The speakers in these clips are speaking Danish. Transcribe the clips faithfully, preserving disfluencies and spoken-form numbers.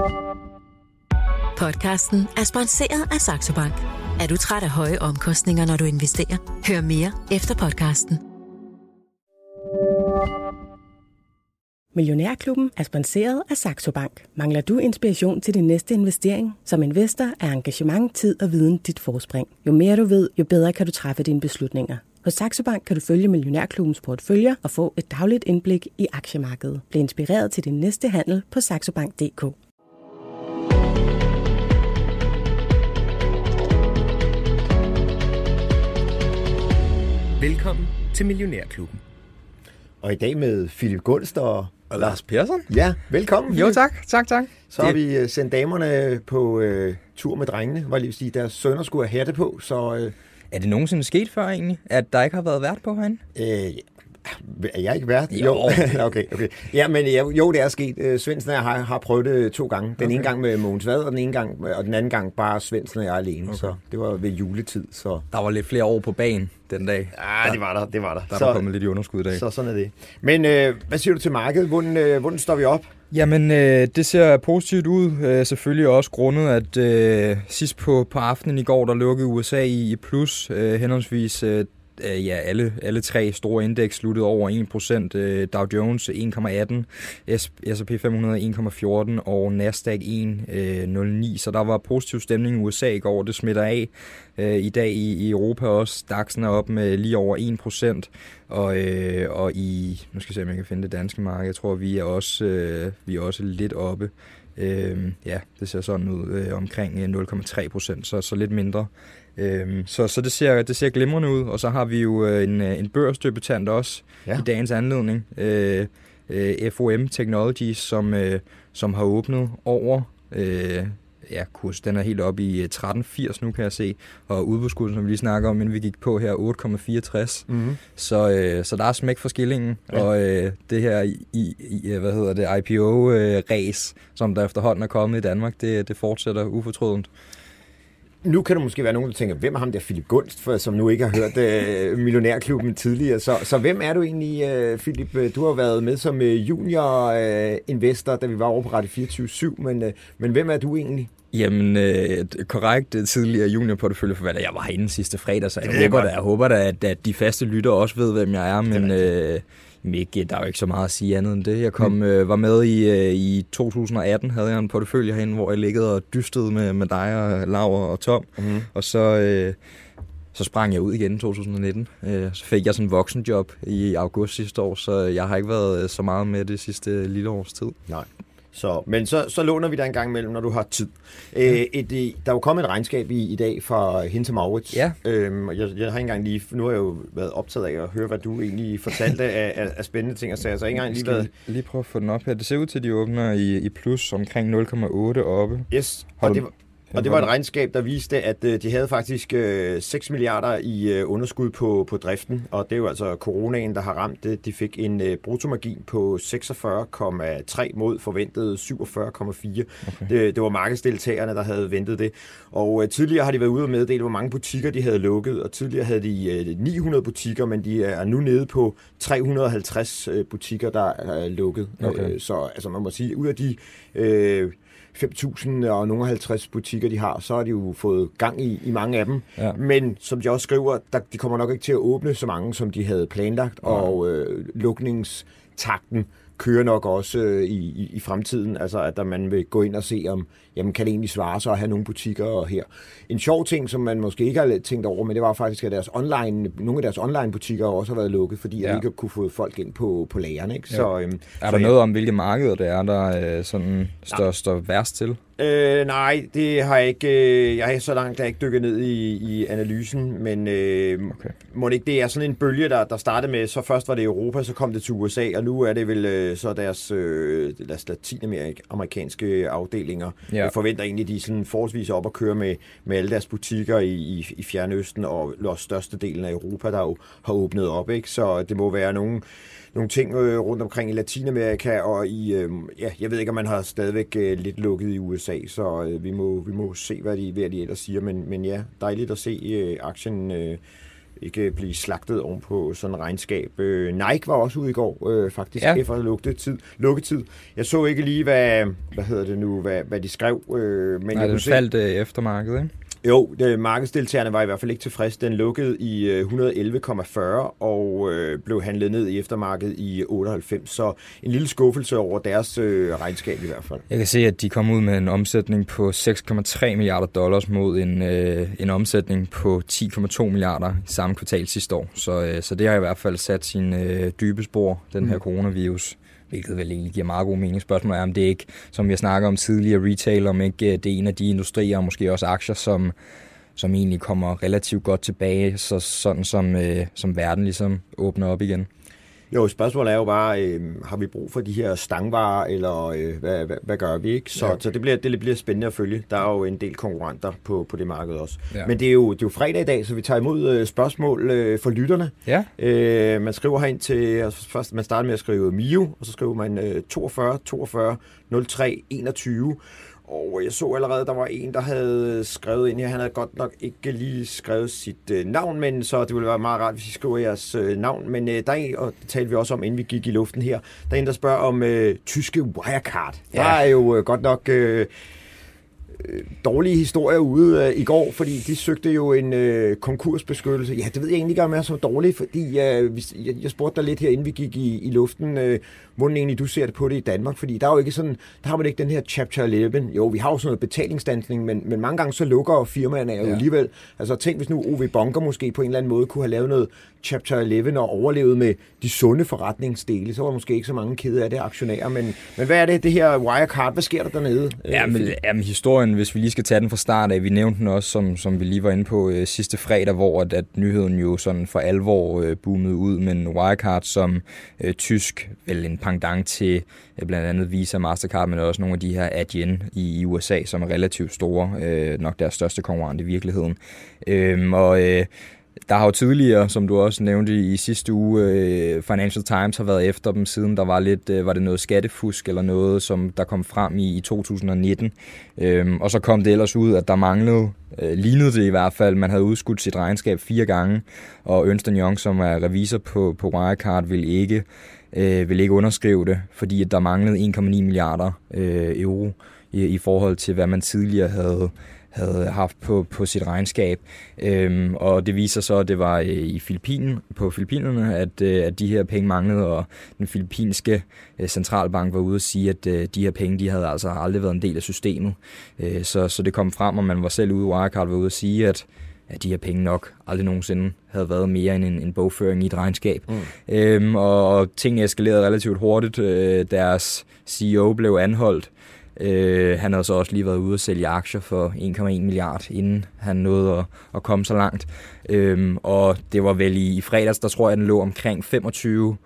Podcasten er sponsoreret af Saxo Bank. Er du træt af høje omkostninger, når du investerer? Hør mere efter podcasten. Millionærklubben er sponsoreret af Saxo Bank. Mangler du inspiration til din næste investering? Som investor er engagement, tid og viden dit forspring. Jo mere du ved, jo bedre kan du træffe dine beslutninger. Hos Saxo Bank kan du følge Millionærklubbens porteføljer og få et dagligt indblik i aktiemarkedet. Bliv inspireret til din næste handel på saxo bank punktum d k. Velkommen til Millionærklubben. Og i dag med Philip Gunst og, og Lars Persson. Ja, velkommen. Philip. Jo tak, tak, tak. Så har vi sendt damerne på øh, tur med drengene, hvor lige sige, deres sønner skulle have hatte på, så... Øh, er det nogensinde sket før egentlig, at der ikke har været vært på herinde? Øh, er jeg ikke vært? Jo. okay, okay. Ja, men jo, det er sket. Svendsen og jeg har, har prøvet det to gange. Den okay. ene gang med Mogens Vad, og den ene gang, og den anden gang bare Svendsen og jeg alene. Okay. Så det var ved juletid. Så. Der var lidt flere år på banen den dag. Ja, det var der, det var der. Der er kommet lidt i underskud i dag. Så sådan er det. Men øh, hvad siger du til markedet? Hvordan, øh, hvordan står vi op? Jamen, øh, det ser positivt ud. Øh, selvfølgelig også grundet, at øh, sidst på, på aftenen i går, der lukkede U S A i, i plus, øh, henholdsvis øh, ja, alle, alle tre store indeks sluttede over en procent. Øh, Dow Jones en komma atten, S og P fem hundrede en komma fjorten og Nasdaq en komma nul ni. Så der var positiv stemning i U S A i går, det smitter af. Øh, I dag i, i Europa også. DAX'en er op med lige over en procent. Og, øh, og i, nu skal jeg se, om jeg kan finde det danske marked. Jeg tror, vi er også, øh, vi er også lidt oppe. Øh, ja, det ser sådan ud øh, omkring nul komma tre procent, så, så lidt mindre. Øh, så så det, ser, det ser glimrende ud. Og så har vi jo en, en børsdebutant også ja. i dagens anledning. Øh, øh, F O M Technologies, som, øh, som har åbnet over... Øh, Ja, kurs, den er helt oppe i tretten firs nu, kan jeg se. Og udbudskursen, som vi lige snakker om, inden vi gik på her, otte komma fireogtres. Mm-hmm. Så, øh, så der er smæk for skillingen. Ja. Og øh, det her i, i, hvad hedder det, I P O-race, øh, som der efterhånden er kommet i Danmark, det, det fortsætter ufortrødent. Nu kan der måske være nogen, der tænker, hvem er ham der Philip Gunst, for, som nu ikke har hørt øh, Millionærklubben tidligere. Så, så hvem er du egentlig, øh, Philip? Du har været med som øh, junior-investor, øh, da vi var over på Radio fireogtyve syv, men, øh, men hvem er du egentlig? Jamen, øh, korrekt tidligere juniorporteføljeforvalter. Jeg var herinde sidste fredag, så jeg håber, da, jeg håber da, at, at de faste lyttere også ved, hvem jeg er, men... Øh, Ikke, der er jo ikke så meget at sige andet end det. Jeg kom, øh, var med i, øh, i to tusind og atten, havde jeg en portefølje herinde, hvor jeg liggede og dystede med, med dig og Laura og Tom. Mm. Og så, øh, så sprang jeg ud igen i to tusind og nitten. Øh, så fik jeg sådan en voksenjob i august sidste år, så jeg har ikke været så meget med det sidste lille års tid. Nej. Så, men så, så låner vi dig en gang imellem, når du har tid. Æ, et, et, der er jo kommet et regnskab i, i dag fra Hinse Maurits. Ja. Øhm, jeg, jeg har ikke engang lige, nu har jeg jo været optaget af at høre, hvad du egentlig fortalte af, af, af spændende ting og sager. Så jeg har ikke engang lige været... lige prøve at få den op her. Det ser ud til, at de åbner i, i plus omkring nul komma otte oppe. Yes, og det var... Og det var et regnskab, der viste, at de havde faktisk seks milliarder i underskud på, på driften, og det er jo altså coronaen, der har ramt det. De fik en bruttomargin på seksogfyrre komma tre mod forventet syvogfyrre komma fire. Okay. Det, det var markedsdeltagerne, der havde ventet det. Og tidligere har de været ude og meddele, hvor mange butikker de havde lukket, og tidligere havde de ni hundrede butikker, men de er nu nede på tre hundrede og halvtreds butikker, der er lukket. Okay. Så altså, man må sige, ud af de... Øh, fem tusind og nogle halvtreds butikker, de har, så har de jo fået gang i, i mange af dem. Ja. Men som de også skriver, der, de kommer nok ikke til at åbne så mange, som de havde planlagt, ja. og øh, lukningstakten kører nok også øh, i, i, i fremtiden. Altså, at der man vil gå ind og se, om jamen, kan det egentlig svare sig at have nogle butikker her. En sjov ting, som man måske ikke har tænkt over, men det var faktisk, at deres online, nogle af deres online-butikker også har været lukket, fordi ja. de ikke kunne få folk ind på, på lagerne. Ikke? Så, øhm, er der så, noget om, hvilke markeder det er, der øh, sådan, står, står værst til? Øh, nej, det har jeg ikke. Øh, jeg har så langt der ikke dykket ned i, i analysen, men øh, okay. må det ikke, det er sådan en bølge, der, der startede med, så først var det Europa, så kom det til U S A, og nu er det vel øh, så deres, øh, deres latinamerikanske afdelinger. Ja. Jeg forventer egentlig, de er sådan forholdsvis op at køre med, med alle deres butikker i, i, i Fjernøsten og også størstedelen af Europa, der jo har åbnet op, ikke? Så det må være nogle nogle ting øh, rundt omkring i Latinamerika, og i, øh, ja, jeg ved ikke, om man har stadigvæk øh, lidt lukket i U S A, så øh, vi, må, vi må se, hvad de, hvad de ellers siger, men, men ja, dejligt at se øh, aktien øh, ikke blive slagtet oven på sådan en regnskab. Øh, Nike var også ude i går, øh, faktisk, ja. efter lukketid. lukketid. Jeg så ikke lige, hvad, hvad hedder det nu, hvad, hvad de skrev. Øh, men Nej, jeg den se... faldt øh, eftermarkedet, ikke? Jo, det, markedsdeltagerne var i hvert fald ikke tilfreds. Den lukkede i et hundrede og elleve komma fyrre og øh, blev handlet ned i eftermarkedet i otteoghalvfems. Så en lille skuffelse over deres øh, regnskab i hvert fald. Jeg kan se, at de kom ud med en omsætning på seks komma tre milliarder dollars mod en, øh, en omsætning på ti komma to milliarder i samme kvartal sidste år. Så, øh, så det har i hvert fald sat sin øh, dybe spor, den her mm. coronavirus. Hvilket vel egentlig giver meget god mening. Spørgsmålet er, om det ikke, som vi snakker om tidligere, retail, om ikke det er en af de industrier, og måske også aktier, som, som egentlig kommer relativt godt tilbage, så sådan som, øh, som verden ligesom åbner op igen. Jo, spørgsmålet er jo bare, øh, har vi brug for de her stangvarer, eller øh, hvad, hvad, hvad gør vi ikke? Så, ja. så det, bliver, det bliver spændende at følge. Der er jo en del konkurrenter på, på det marked også. Ja. Men det er, jo, det er jo fredag i dag, så vi tager imod øh, spørgsmål øh, for lytterne. Ja. Øh, man skriver herind til, altså først man starter med at skrive Mio, og så skriver man øh, toogfyrre toogfyrre nul tre enogtyve. Og jeg så allerede, der var en, der havde skrevet ind her. Han havde godt nok ikke lige skrevet sit øh, navn, men så det ville være meget rart, hvis I skriver jeres øh, navn. Men øh, der er en, og det talte vi også om, inden vi gik i luften her, der er en, der spørger om øh, tyske Wirecard. Ja. Der er jo øh, godt nok øh, dårlige historier ude øh, i går, fordi de søgte jo en øh, konkursbeskyttelse. Ja, det ved jeg egentlig ikke, om jeg er så dårligt, fordi øh, jeg, jeg spurgte dig lidt her, inden vi gik i, i luften, øh, hvordan egentlig du ser det på det i Danmark, fordi der er jo ikke sådan, der har man ikke den her Chapter elleve. Jo, vi har jo sådan noget betalingsstandsning, men, men mange gange så lukker firmaerne jo ja. alligevel. Altså tænk, hvis nu O V Bunker måske på en eller anden måde kunne have lavet noget Chapter elleve og overlevet med de sunde forretningsdele, så var der måske ikke så mange kede af det aktionærer, men, men hvad er det, det her Wirecard? Hvad sker der dernede? Ja, men, ja, men historien, hvis vi lige skal tage den fra start af, vi nævnte den også, som, som vi lige var inde på øh, sidste fredag, hvor at, at nyheden jo sådan for alvor øh, boomede ud, men Wirecard som øh, tysk, vel en pendant til øh, blandt andet Visa, Mastercard, men også nogle af de her Adyen i, i U S A, som er relativt store, øh, nok deres største konkurrent i virkeligheden. Øh, og øh, der har jo tidligere, som du også nævnte i sidste uge, øh, Financial Times har været efter dem, siden der var lidt, øh, var det noget skattefusk eller noget, som der kom frem i, i to tusind og nitten. Øhm, og så kom det ellers ud, at der manglede, øh, lignede det i hvert fald, man havde udskudt sit regnskab fire gange, og Ernst and Young, som er revisor på, på Wirecard, ville ikke, øh, ville ikke underskrive det, fordi at der manglede en komma ni milliarder øh, euro i, i forhold til, hvad man tidligere havde havde haft på, på sit regnskab. Øhm, og det viser så, at det var øh, i Filippinen, på Filippinerne, at, øh, at de her penge manglede, og den filippinske øh, centralbank var ude at sige, at øh, de her penge, de havde altså aldrig været en del af systemet. Øh, så, så det kom frem, og man var selv ude, Wirecard var ude at sige, at at de her penge nok aldrig nogensinde havde været mere end en, en bogføring i et regnskab. Mm. Øhm, og, og tingene eskalerede relativt hurtigt. Øh, deres C E O blev anholdt. Uh, han havde så også lige været ude og sælge aktier for en komma en milliard, inden han nåede at, at komme så langt. Um, og det var vel i, i fredags, der tror jeg, den lå omkring femogtyve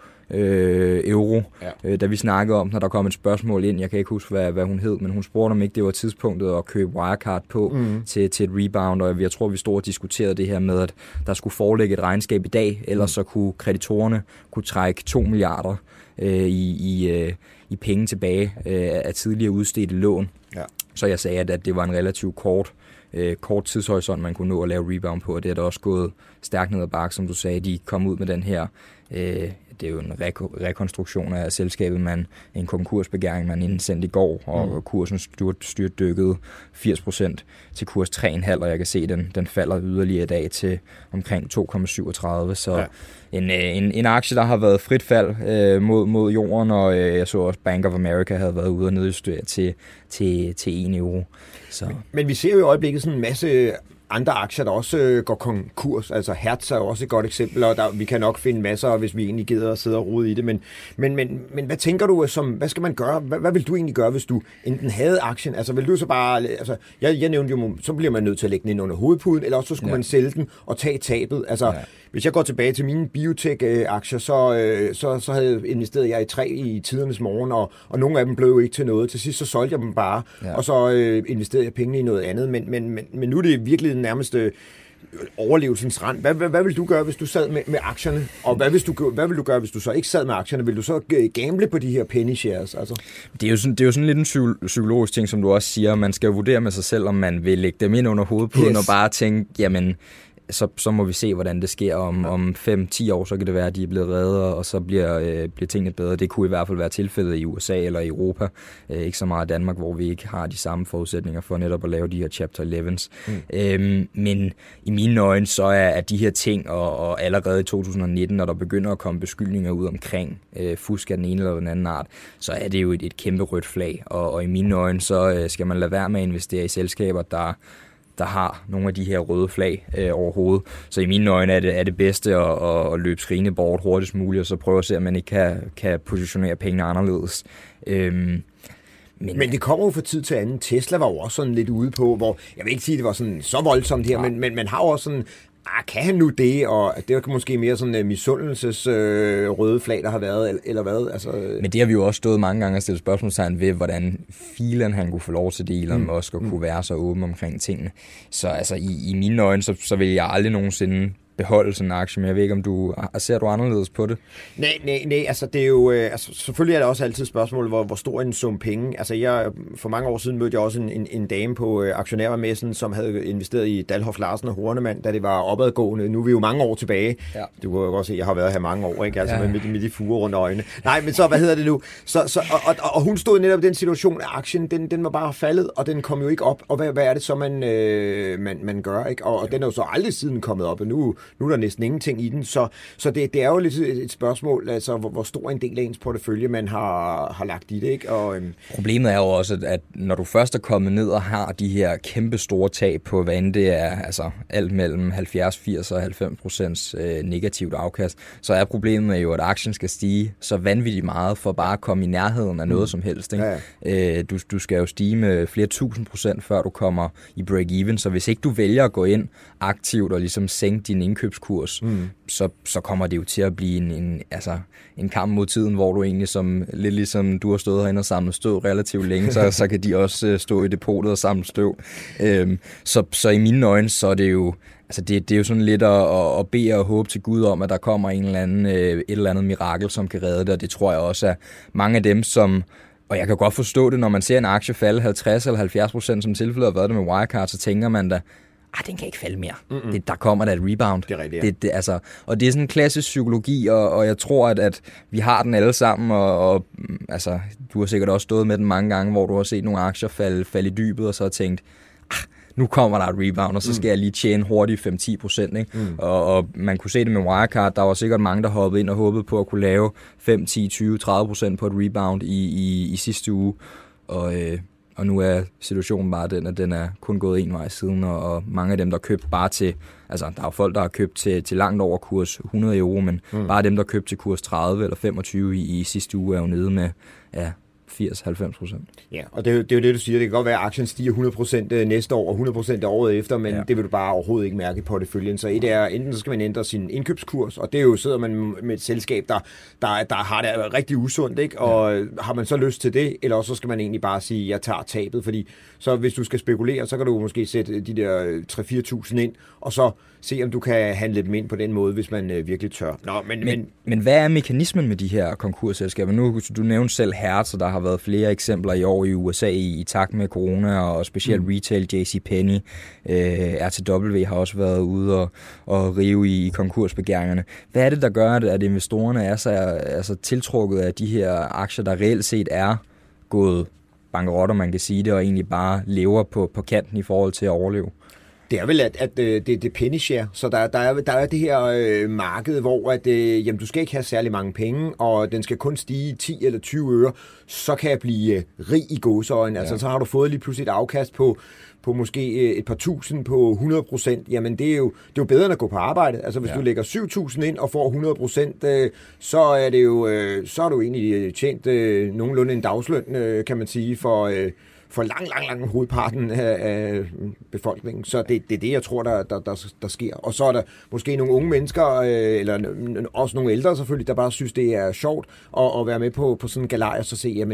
øh, euro, ja. øh, da vi snakkede om, når der kom et spørgsmål ind. Jeg kan ikke huske, hvad, hvad hun hed, men hun spurgte, om ikke det var tidspunktet at købe Wirecard på mm. til, til et rebound, og jeg tror, vi stod og diskuterede det her med, at der skulle forelægge et regnskab i dag, ellers mm. så kunne kreditorerne kunne trække to milliarder øh, i, i, øh, i penge tilbage øh, af tidligere udstedte lån. Ja. Så jeg sagde, at, at det var en relativt kort øh, kort tidshorisont, man kunne nå at lave rebound på, og det er da også gået stærkt ned ad bakke, som du sagde. De kom ud med den her, øh, det er jo en reko- rekonstruktion af selskabet, man, en konkursbegæring, man indsendte i går, og mm. kursen styrt, styrt dykkede firs procent til kurs tre komma fem, og jeg kan se, at den, den falder yderligere i dag til omkring to komma syvogtredive, så ja. en, en, en aktie, der har været frit fald øh, mod, mod jorden, og øh, jeg så også Bank of America havde været ude og nedjustere til, til, til en euro. Så. Men, men vi ser jo i øjeblikket sådan en masse andre aktier, der også øh, går konkurs. Altså Hertz er jo også et godt eksempel, og der, vi kan nok finde masser, hvis vi egentlig gider at sidde og rode i det. Men, men, men, men hvad tænker du, som, hvad skal man gøre? Hvad, hvad vil du egentlig gøre, hvis du enten havde aktien? Altså vil du så bare, altså jeg, jeg nævnte jo, så bliver man nødt til at lægge den ind under hovedpuden, eller også så skulle ja. man sælge den og tage tabet. Altså ja. hvis jeg går tilbage til mine biotech-aktier, så, øh, så, så havde investeret jeg i tre i tidernes morgen, og, og nogle af dem blev jo ikke til noget. Til sidst så solgte jeg dem bare, ja. og så øh, investerede jeg pengene i noget andet. Men, men, men, men nu er det virkelig den nærmeste overlevelsens rand. Hvad, hvad, hvad vil du gøre, hvis du sad med, med aktierne? Og hvad, hvis du, hvad vil du gøre, hvis du så ikke sad med aktierne? Vil du så gamble på de her penny shares? Altså? Det er jo sådan, det er jo sådan lidt en psykologisk ting, som du også siger. Man skal jo vurdere med sig selv, om man vil lægge dem ind under hovedpuden yes. og bare tænke, jamen så, så må vi se, hvordan det sker om, om fem til ti år, så kan det være, at de er blevet reddet, og så bliver, øh, bliver tingene bedre. Det kunne i hvert fald være tilfældet i U S A eller i Europa. Øh, ikke så meget i Danmark, hvor vi ikke har de samme forudsætninger for netop at lave de her Chapter ellevens. Mm. Øhm, men i mine øjne, så er, er de her ting, og, og allerede i to tusind nitten, når der begynder at komme beskyldninger ud omkring øh, fusk af den ene eller den anden art, så er det jo et, et kæmpe rødt flag. Og, og i mine øjne, så øh, skal man lade være med at investere i selskaber, der der har nogle af de her røde flag øh, overhovedet. Så i mine øjne er det, er det bedste at, at, at løbe skrigende bort hurtigst muligt, og så prøve at se, om man ikke kan, kan positionere pengene anderledes. Øhm, men, men det kommer jo for tid til anden. Tesla var jo også sådan lidt ude på, hvor, jeg vil ikke sige, at det var sådan så voldsomt her, ja. men, men man har jo også sådan, ah, kan han nu det? Og det er måske mere sådan en misundelses øh, røde flag, der har været, eller, eller hvad? Altså, øh. Men det har vi jo også stået mange gange og stillet spørgsmålstegn ved, hvordan filen han kunne få lov til det, Elon Musk, og mm. kunne være så åben omkring tingene. Så altså, i, i mine øjne, så, så vil jeg aldrig nogensinde beholde sådan en aktie, men jeg ved ikke, om du ser du anderledes på det? Nej, nej, nej, altså det er jo, øh, altså selvfølgelig er der også altid spørgsmål, hvor, hvor stor en sum penge. Altså jeg, for mange år siden mødte jeg også en, en, en dame på øh, aktionærmessen, som havde investeret i Dalhoff Larsen og Hornemann, da det var opadgående. Nu er vi jo mange år tilbage. Ja. Du kan jo godt se, jeg har været her mange år, ikke? Altså ja. med, med de fuger rundt øjnene. Nej, men så, hvad hedder det nu? Så, så, og, og, og hun stod netop i den situation, at aktien, den, den var bare faldet, og den kom jo ikke op. Og hvad, hvad er det så, man, øh, man, man gør, ikke? Og, og den er jo så aldrig siden kommet op, og nu Nu er der næsten ingenting i den, så, så det, det er jo lidt et spørgsmål, altså hvor, hvor stor en del af ens portefølje man har, har lagt i det, ikke? Og, øhm. Problemet er jo også, at når du først er kommet ned og har de her kæmpe store tab på, hvad end det er, altså alt mellem halvfjerds, firs og halvfems procent øh, negativt afkast, så er problemet jo, at aktien skal stige så vanvittigt meget for bare at komme i nærheden af noget mm. som helst, ikke? Ja, ja. Øh, du, du skal jo stige med flere tusind procent, før du kommer i break-even, så hvis ikke du vælger at gå ind aktivt og ligesom sænke din indkøbskurs, mm. så, så kommer det jo til at blive en, en, altså, en kamp mod tiden, hvor du egentlig, som, lidt ligesom du har stået herinde og samlet støv relativt længe, så, så kan de også stå i depotet og samle støv. Øhm, så, så i mine øjne, så er det jo, altså det, det er jo sådan lidt at, at bede og håbe til Gud om, at der kommer en eller anden, et eller andet mirakel, som kan redde det, og det tror jeg også er mange af dem, som. Og jeg kan godt forstå det, når man ser en aktie falde halvtreds eller halvfjerds procent, som tilfældet har været det med Wirecard, så tænker man da, ah, den kan ikke falde mere. Det, der kommer der et rebound. Det er rigtigt, ja. det, det, altså, og det er sådan en klassisk psykologi, og, og jeg tror, at, at vi har den alle sammen, og, og altså, du har sikkert også stået med den mange gange, hvor du har set nogle aktier falde, falde i dybet, og så har tænkt, ah, nu kommer der et rebound, og så skal mm. jeg lige tjene hurtigt fem til ti procent. Ikke? Mm. Og, og man kunne se det med Wirecard, der var sikkert mange, der hoppede ind og håbede på at kunne lave fem, ti, tyve, tredive procent på et rebound i, i, i sidste uge. Og, øh, og nu er situationen bare den, at den er kun gået en vej siden, og, og mange af dem, der købt bare til, altså der er jo folk, der har købt til, til langt over kurs hundrede euro, men mm. bare dem, der købt til kurs tredive eller femogtyve i, i sidste uge, er jo nede med, ja, firs til halvfems procent. Ja, og det er, jo, det er jo det, du siger. Det kan godt være, at aktien stiger hundrede procent næste år og hundrede procent året efter, men ja. det vil du bare overhovedet ikke mærke i porteføljen. Så et er, enten så skal man ændre sin indkøbskurs, og det er jo, sidder man med et selskab, der, der, der har det rigtig usundt, ikke? Og ja. har man så lyst til det, eller så skal man egentlig bare sige, jeg tager tabet, fordi så hvis du skal spekulere, så kan du måske sætte de der tre til fire tusind ind, og så se, om du kan handle dem ind på den måde, hvis man øh, virkelig tør. Nå, men, men, men, men hvad er mekanismen med de her konkursselskaber? Nu, du nævnte selv Hertz, og der har været flere eksempler i år i U S A i, i takt med corona, og specielt mm. retail, J C Penney, øh, R T W har også været ude og, og rive i, i konkursbegæringerne. Hvad er det, der gør, at investorerne er så altså, tiltrukket af de her aktier, der reelt set er gået bankerot, om man kan sige det, og egentlig bare lever på, på kanten i forhold til at overleve? Det er vel, at, at det, det er penny share, så der, der, er, der er det her øh, marked, hvor at, øh, jamen, du skal ikke have særlig mange penge, og den skal kun stige ti eller tyve øre, så kan jeg blive øh, rig i gåseøjne. Ja. Altså, så har du fået lige pludselig et afkast på, på måske øh, et par tusind på hundrede procent. Jamen, det er, jo, det er jo bedre end at gå på arbejde. Altså, hvis ja. du lægger syv tusind ind og får hundrede procent, øh, så er det jo, øh, så er du egentlig tjent øh, nogenlunde en dagsløn, øh, kan man sige, for... Øh, for lang, lang, lang hovedparten af befolkningen. Så det, det er det, jeg tror, der, der, der, der sker. Og så er der måske nogle unge mennesker, eller også nogle ældre selvfølgelig, der bare synes, det er sjovt at, at være med på, på sådan en galej, og så se, jamen,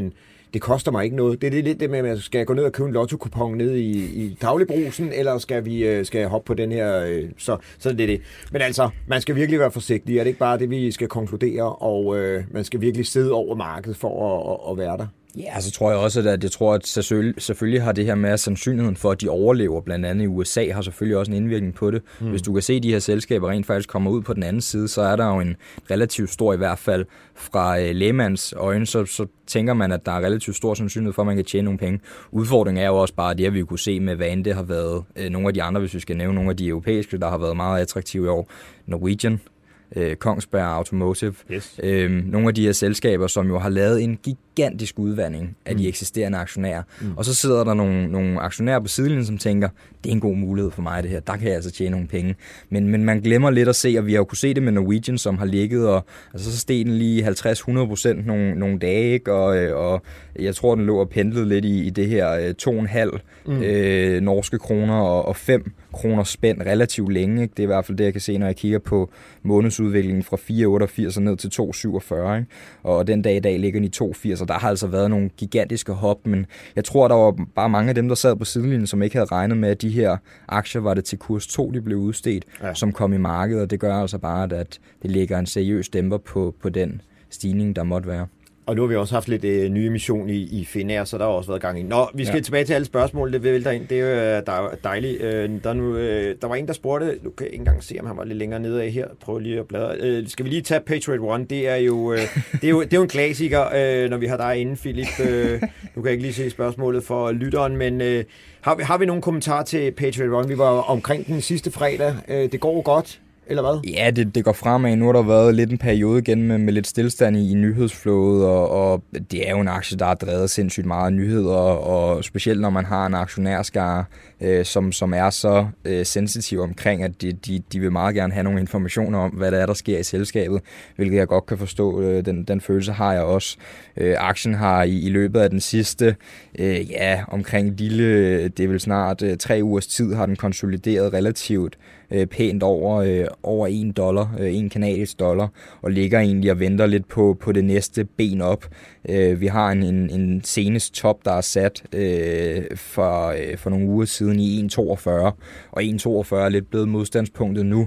det koster mig ikke noget. Det er lidt det med, at skal jeg gå ned og købe en lotto-kupon ned i, i Dagligbrusen, eller skal, vi, skal jeg hoppe på den her? Så, så det er det. Men altså, man skal virkelig være forsigtig. Er det ikke bare det, vi skal konkludere, og øh, man skal virkelig sidde over markedet for at, at, at være der? Ja, så tror jeg også, at jeg tror, at selvfølgelig, selvfølgelig har det her med sandsynligheden for, at de overlever, blandt andet i U S A, har selvfølgelig også en indvirkning på det. Mm. Hvis du kan se, at de her selskaber rent faktisk kommer ud på den anden side, så er der jo en relativt stor, i hvert fald fra øh, lægemands øjne, så, så tænker man, at der er relativt stor sandsynlighed for, at man kan tjene nogle penge. Udfordringen er jo også bare det, at vi kunne se med, hvad end det har været øh, nogle af de andre, hvis vi skal nævne nogle af de europæiske, der har været meget attraktive i år. Norwegian, Kongsberg Automotive, yes. øhm, nogle af de her selskaber, som jo har lavet en gigantisk udvandring af mm. de eksisterende aktionærer. Mm. Og så sidder der nogle, nogle aktionærer på sidelinjen, som tænker, det er en god mulighed for mig det her, der kan jeg altså tjene nogle penge. Men, men man glemmer lidt at se, og vi har jo kunne se det med Norwegian, som har ligget, og altså, så steg den lige halvtreds til hundrede procent nogle, nogle dage, ikke? Og, og jeg tror, den lå og pendlede lidt i, i det her to komma fem mm. øh, norske kroner og, og fem kroner spænd relativt længe. Ikke? Det er i hvert fald det, jeg kan se, når jeg kigger på månedsudviklingen fra fire komma otteogfirs og ned til to komma syvogfyrre. Ikke? Og den dag i dag ligger den i to komma firs, og der har altså været nogle gigantiske hop, men jeg tror, der var bare mange af dem, der sad på sidelinjen, som ikke havde regnet med, at de her aktier var det til kurs to, de blev udstedt, ja. Som kom i markedet, og det gør altså bare, at det lægger en seriøs dæmper på, på den stigning, der måtte være. Og nu har vi også haft lidt øh, ny emission i, i Finnair, så der har også været gang i. Nå, vi skal ja. tilbage til alle spørgsmål, det vælter ind. Det er jo der er dejligt. Øh, der, nu, øh, der var en, der spurgte, nu kan jeg ikke engang se, om han var lidt længere nede af her. Prøv lige at bladre. Øh, skal vi lige tage Patriot One? Det er jo, øh, det er jo, det er jo en klassiker, øh, når vi har dig inde, Philip. Øh, nu kan jeg ikke lige se spørgsmålet for lytteren, men øh, har, vi, har vi nogle kommentarer til Patriot One? Vi var omkring den sidste fredag. Øh, det går godt. Eller hvad? Ja, det, det går fremad. Nu har der været lidt en periode igen med, med lidt stillstand i, i nyhedsflowet, og, og det er jo en aktie, der har drevet sindssygt meget nyheder, og, og specielt når man har en aktionærskare, øh, som, som er så øh, sensitiv omkring, at de, de, de vil meget gerne have nogle informationer om, hvad der er, der sker i selskabet, hvilket jeg godt kan forstå. Øh, den, den følelse har jeg også. Øh, aktien har i, i løbet af den sidste, øh, ja, omkring lille, det er vel snart øh, tre ugers tid, har den konsolideret relativt øh, pænt over, øh, over en dollar, øh, en kanadisk dollar, og ligger egentlig og venter lidt på, på det næste ben op. Øh, vi har en, en, en senest top, der er sat øh, for, øh, for nogle uger siden i en komma toogfyrre, og en komma toogfyrre er lidt blevet modstandspunktet nu,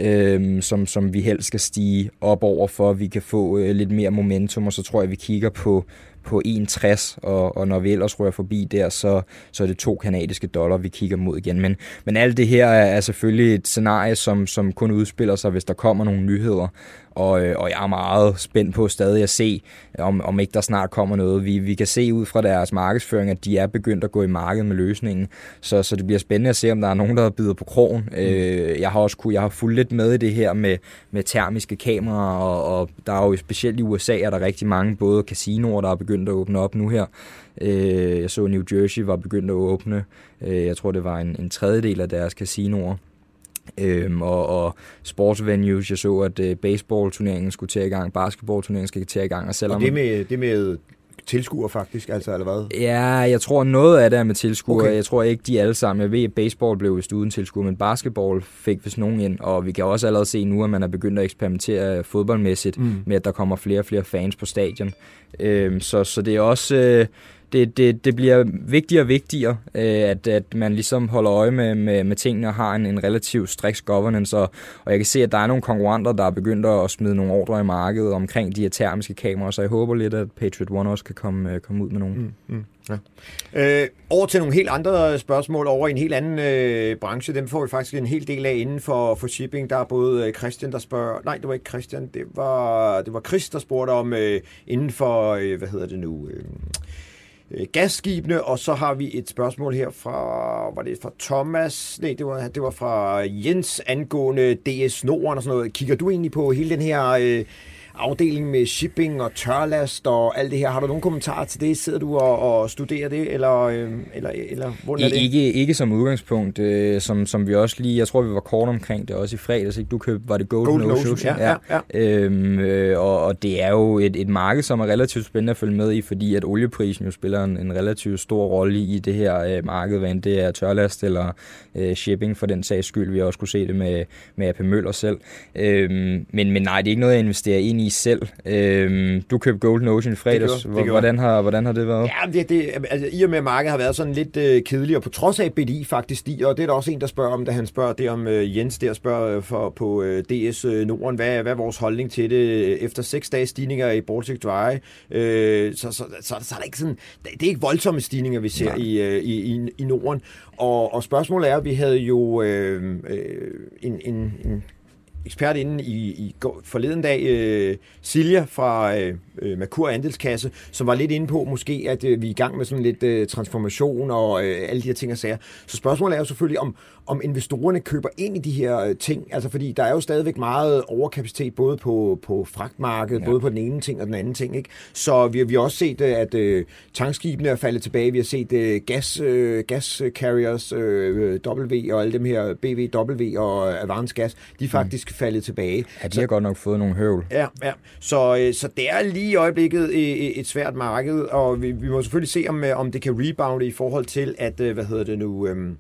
øh, som, som vi helst skal stige op over, for at vi kan få øh, lidt mere momentum, og så tror jeg, vi kigger på på en komma tres, og, og når vi ellers rører forbi der, så, så er det to kanadiske dollar, vi kigger mod igen. Men, men alt det her er, er selvfølgelig et scenarie, som, som kun udspiller sig, hvis der kommer nogle nyheder. Og, og jeg er meget spændt på stadig at se, om, om ikke der snart kommer noget. Vi, vi kan se ud fra deres markedsføring, at de er begyndt at gå i markedet med løsningen. Så, så det bliver spændende at se, om der er nogen, der bider på krogen. Mm. Øh, jeg har også jeg har fulgt lidt med i det her med, med termiske kameraer, og, og der er jo specielt i U S A, er der rigtig mange både casinoer, der er begyndt at åbne op nu her. Øh, jeg så New Jersey var begyndt at åbne. Øh, jeg tror, det var en, en tredjedel af deres casinoer. Øhm, og, og sportsvenues, jeg så, at øh, baseballturneringen skulle til i gang, basketballturneringen skal til i gang. Og, selvom og det med, det med tilskuer faktisk, altså, eller hvad? Ja, jeg tror noget af det er med tilskuer. Okay. Jeg tror ikke, de alle sammen. Jeg ved, at baseball blev vist uden tilskuer, men basketball fik vist nogen ind. Og vi kan også allerede se nu, at man er begyndt at eksperimentere fodboldmæssigt mm. med, at der kommer flere og flere fans på stadion. Øhm, så, så det er også... Øh, Det, det, det bliver vigtigere og vigtigere, at, at man ligesom holder øje med, med, med tingene og har en, en relativt striks governance. Og, og jeg kan se, at der er nogle konkurrenter, der er begyndt at smide nogle ordre i markedet omkring de her termiske kameraer, så jeg håber lidt, at Patriot One også kan komme, komme ud med nogen. Mm, mm, ja. øh, over til nogle helt andre spørgsmål over i en helt anden øh, branche. Dem får vi faktisk en hel del af inden for, for shipping. Der er både Christian, der spørger... Nej, det var ikke Christian. Det var, det var Chris, der spurgte om øh, inden for... Øh, hvad hedder det nu... Øh, gasskibene, og så har vi et spørgsmål her fra, var det fra Thomas? Nej, det var, det var fra Jens angående D S Norden og sådan noget. Kigger du egentlig på hele den her øh, afdeling med shipping og tørlast og alt det her? Har du nogle kommentarer til det? Sidder du og, og studerer det, eller, øh, eller, eller hvordan er det? Ikke, ikke som udgangspunkt, øh, som, som vi også lige, jeg tror, vi var kort omkring det også i fredags, ikke? Du købte, var det Golden, Golden Ocean? Ocean, ja. ja, ja. Øhm, øh, og, og det er jo et, et marked, som er relativt spændende at følge med i, fordi at olieprisen jo spiller en, en relativt stor rolle i det her øh, marked, hvad end det er tørlast eller øh, shipping for den sags skyld. Vi har også kunne se det med, med A P Møller selv. Øhm, men, men nej, det er ikke noget, jeg investerer ind ind i selv. Øhm, du købte Golden Ocean i fredags. Det gjorde, det hvordan, har, hvordan har det været? Ja, det, det, altså, i og med, at markedet har været sådan lidt øh, kedeligt, og på trods af, at B D I faktisk stiger, og det er der også en, der spørger om, da han spørger det om øh, Jens, der spørger for, på øh, D S øh, Norden, hvad, hvad er vores holdning til det efter seks dages stigninger i Baltic Dry, øh, så, så, så, så er der ikke sådan, det er ikke voldsomme stigninger, vi ser i, øh, i, i, i Norden, og, og spørgsmålet er, at vi havde jo øh, øh, en, en, en ekspert inde i, i forleden dag, øh, Silja fra øh, Merkur Andelskasse, som var lidt inde på måske, at øh, vi er i gang med sådan lidt øh, transformation og øh, alle de her ting og sager. Så spørgsmålet er jo selvfølgelig, om, om investorerne køber ind i de her øh, ting, altså fordi der er jo stadigvæk meget overkapacitet, både på, på fragtmarkedet, ja. både på den ene ting og den anden ting, ikke? Så vi, vi har også set, at øh, tankskibene er faldet tilbage, vi har set øh, gas, øh, gas carriers, øh, W og alle dem her, B V W og Avance Gas, de er faktisk mm. faldet tilbage. Ja, de har så, godt nok fået nogle høvl. Ja, ja. Så, så det er lige i øjeblikket et, et svært marked, og vi, vi må selvfølgelig se, om, om det kan rebounde i forhold til, at, hvad hedder det nu, øhm,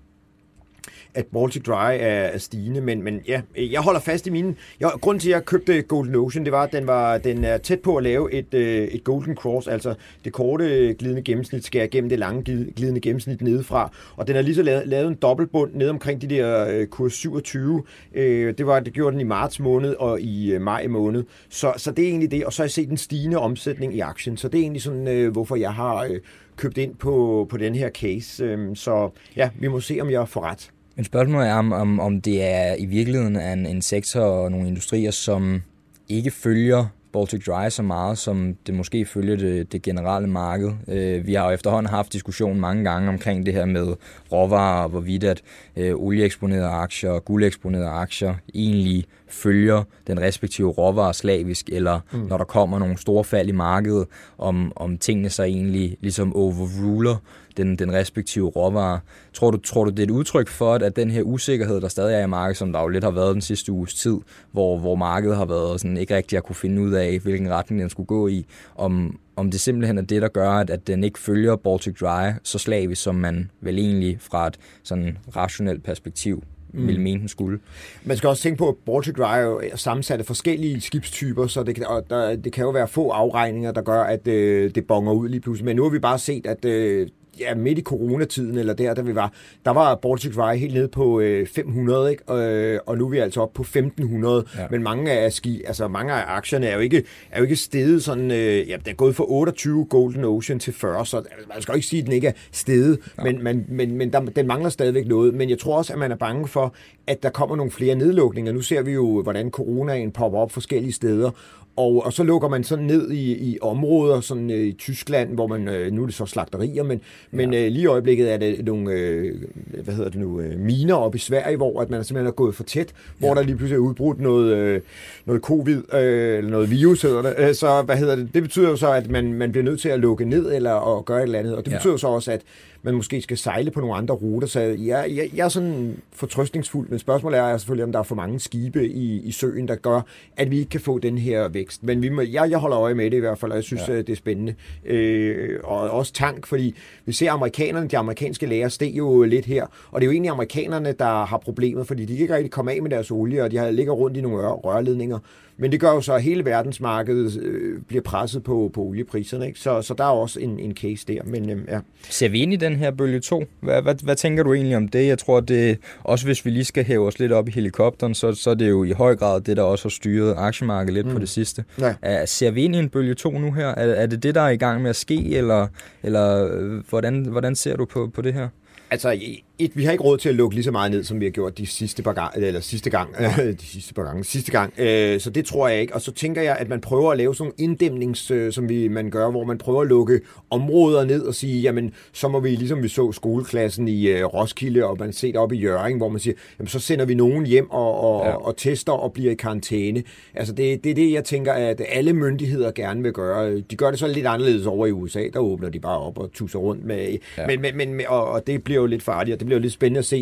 at Baltic Dry er, er stigende, men, men ja, jeg holder fast i mine. Jeg, grunden til, at jeg købte Golden Ocean, det var, at den, var, den er tæt på at lave et, øh, et Golden Cross, altså det korte glidende gennemsnit skærer gennem det lange glidende gennemsnit nedefra, og den har lige så lavet, lavet en dobbeltbund ned omkring de der øh, kurs syvogtyve. Øh, det var det gjorde den i marts måned og i øh, maj måned, så, så det er egentlig det, og så har jeg set en stigende omsætning i aktien, så det er egentlig sådan, øh, hvorfor jeg har øh, købt ind på, på den her case. Øh, så ja, vi må se, om jeg får ret. Men spørgsmålet er, om, om, om det er i virkeligheden en, en sektor og nogle industrier, som ikke følger Baltic Dry så meget, som det måske følger det, det generelle marked. Øh, vi har jo efterhånden haft diskussion mange gange omkring det her med råvarer, og hvorvidt at øh, olieeksponerede aktier og guldeksponerede aktier egentlig følger den respektive råvarer slavisk, eller mm. når der kommer nogle store fald i markedet, om, om tingene så egentlig ligesom overruler den, den respektive råvarer. Tror du, tror du, det er et udtryk for, at den her usikkerhed, der stadig er i markedet, som der jo lidt har været den sidste uges tid, hvor, hvor markedet har været sådan ikke rigtig at kunne finde ud af, hvilken retning den skulle gå i, om, om det simpelthen er det, der gør, at, at den ikke følger Baltic Dry så slavisk, som man vel egentlig fra et sådan rationelt perspektiv Mm. ville mene, den skulle. Man skal også tænke på, at Baltic Dry er sammensat af forskellige skibstyper, så det kan, og der, det kan jo være få afregninger, der gør, at øh, det bonger ud lige pludselig. Men nu har vi bare set, at øh, ja, midt i coronatiden, eller der, der vi var, der var Baltic Dry helt nede på øh, fem hundrede, ikke? Og, og nu er vi altså oppe på femten hundrede. Ja. Men mange af ski, altså mange af aktierne er jo ikke, er jo ikke steget sådan, øh, ja, det er gået fra otteogtyve Golden Ocean til fyrre, så altså, man skal jo ikke sige, at den ikke er steget, ja. men, men, men, men der, den mangler stadigvæk noget. Men jeg tror også, at man er bange for, at der kommer nogle flere nedlukninger. Nu ser vi jo, hvordan coronaen popper op forskellige steder, Og, og så lukker man sådan ned i, i områder, sådan øh, i Tyskland, hvor man, øh, nu er det så slagterier, men, ja. men øh, lige i øjeblikket er det nogle, øh, hvad hedder det nu, øh, miner op i Sverige, hvor at man simpelthen er gået for tæt, hvor ja. der lige pludselig er udbrudt noget, øh, noget covid, øh, eller noget virus hedder det. Øh, så hvad hedder det? Det betyder jo så, at man, man bliver nødt til at lukke ned, eller at gøre et eller andet, og det betyder ja. så også, at man måske skal sejle på nogle andre ruter, så jeg, jeg, jeg er sådan fortrøstningsfuld, men spørgsmålet er selvfølgelig, om der er for mange skibe i, i søen, der gør, at vi ikke kan få den her vækst. Men vi må, jeg, jeg holder øje med det i hvert fald, og jeg synes, ja. det er spændende. Øh, og også tank, fordi vi ser amerikanerne, de amerikanske læger steg jo lidt her, og det er jo egentlig amerikanerne, der har problemet, fordi de kan ikke rigtig komme af med deres olie, og de har ligger rundt i nogle rørledninger. Men det gør jo så, at hele verdensmarkedet øh, bliver presset på, på oliepriserne, ikke? Så, så der er også en, en case der. Men, øh, ja. Ser vi ind i den her bølge to? Hvad, hvad, hvad tænker du egentlig om det? Jeg tror, det også hvis vi lige skal hæve os lidt op i helikopteren, så, så er det jo i høj grad det, der også har styret aktiemarkedet lidt mm. på det sidste. Ja. Er, ser vi ind i en bølge to nu her? Er, er det det, der er i gang med at ske, eller, eller hvordan, hvordan ser du på, på det her? Altså, et, vi har ikke råd til at lukke lige så meget ned, som vi har gjort de sidste par gang, eller sidste gang, øh, de sidste par gange, sidste gang. Øh, så det tror jeg ikke. Og så tænker jeg, at man prøver at lave sådan nogle inddæmnings, øh, som vi, man gør, hvor man prøver at lukke områder ned og sige, jamen, så må vi, ligesom vi så skoleklassen i øh, Roskilde, og man ser det op i Hjørring, hvor man siger, jamen, så sender vi nogen hjem og, og, ja. og, og tester og bliver i karantæne. Altså, det, det er det, jeg tænker, at alle myndigheder gerne vil gøre. De gør det så lidt anderledes over i U S A, der åbner de bare op og tusser rundt med. Ja. Men, men, men, og, og det bliver jo lidt farligt, og det bliver jo lidt spændende at se,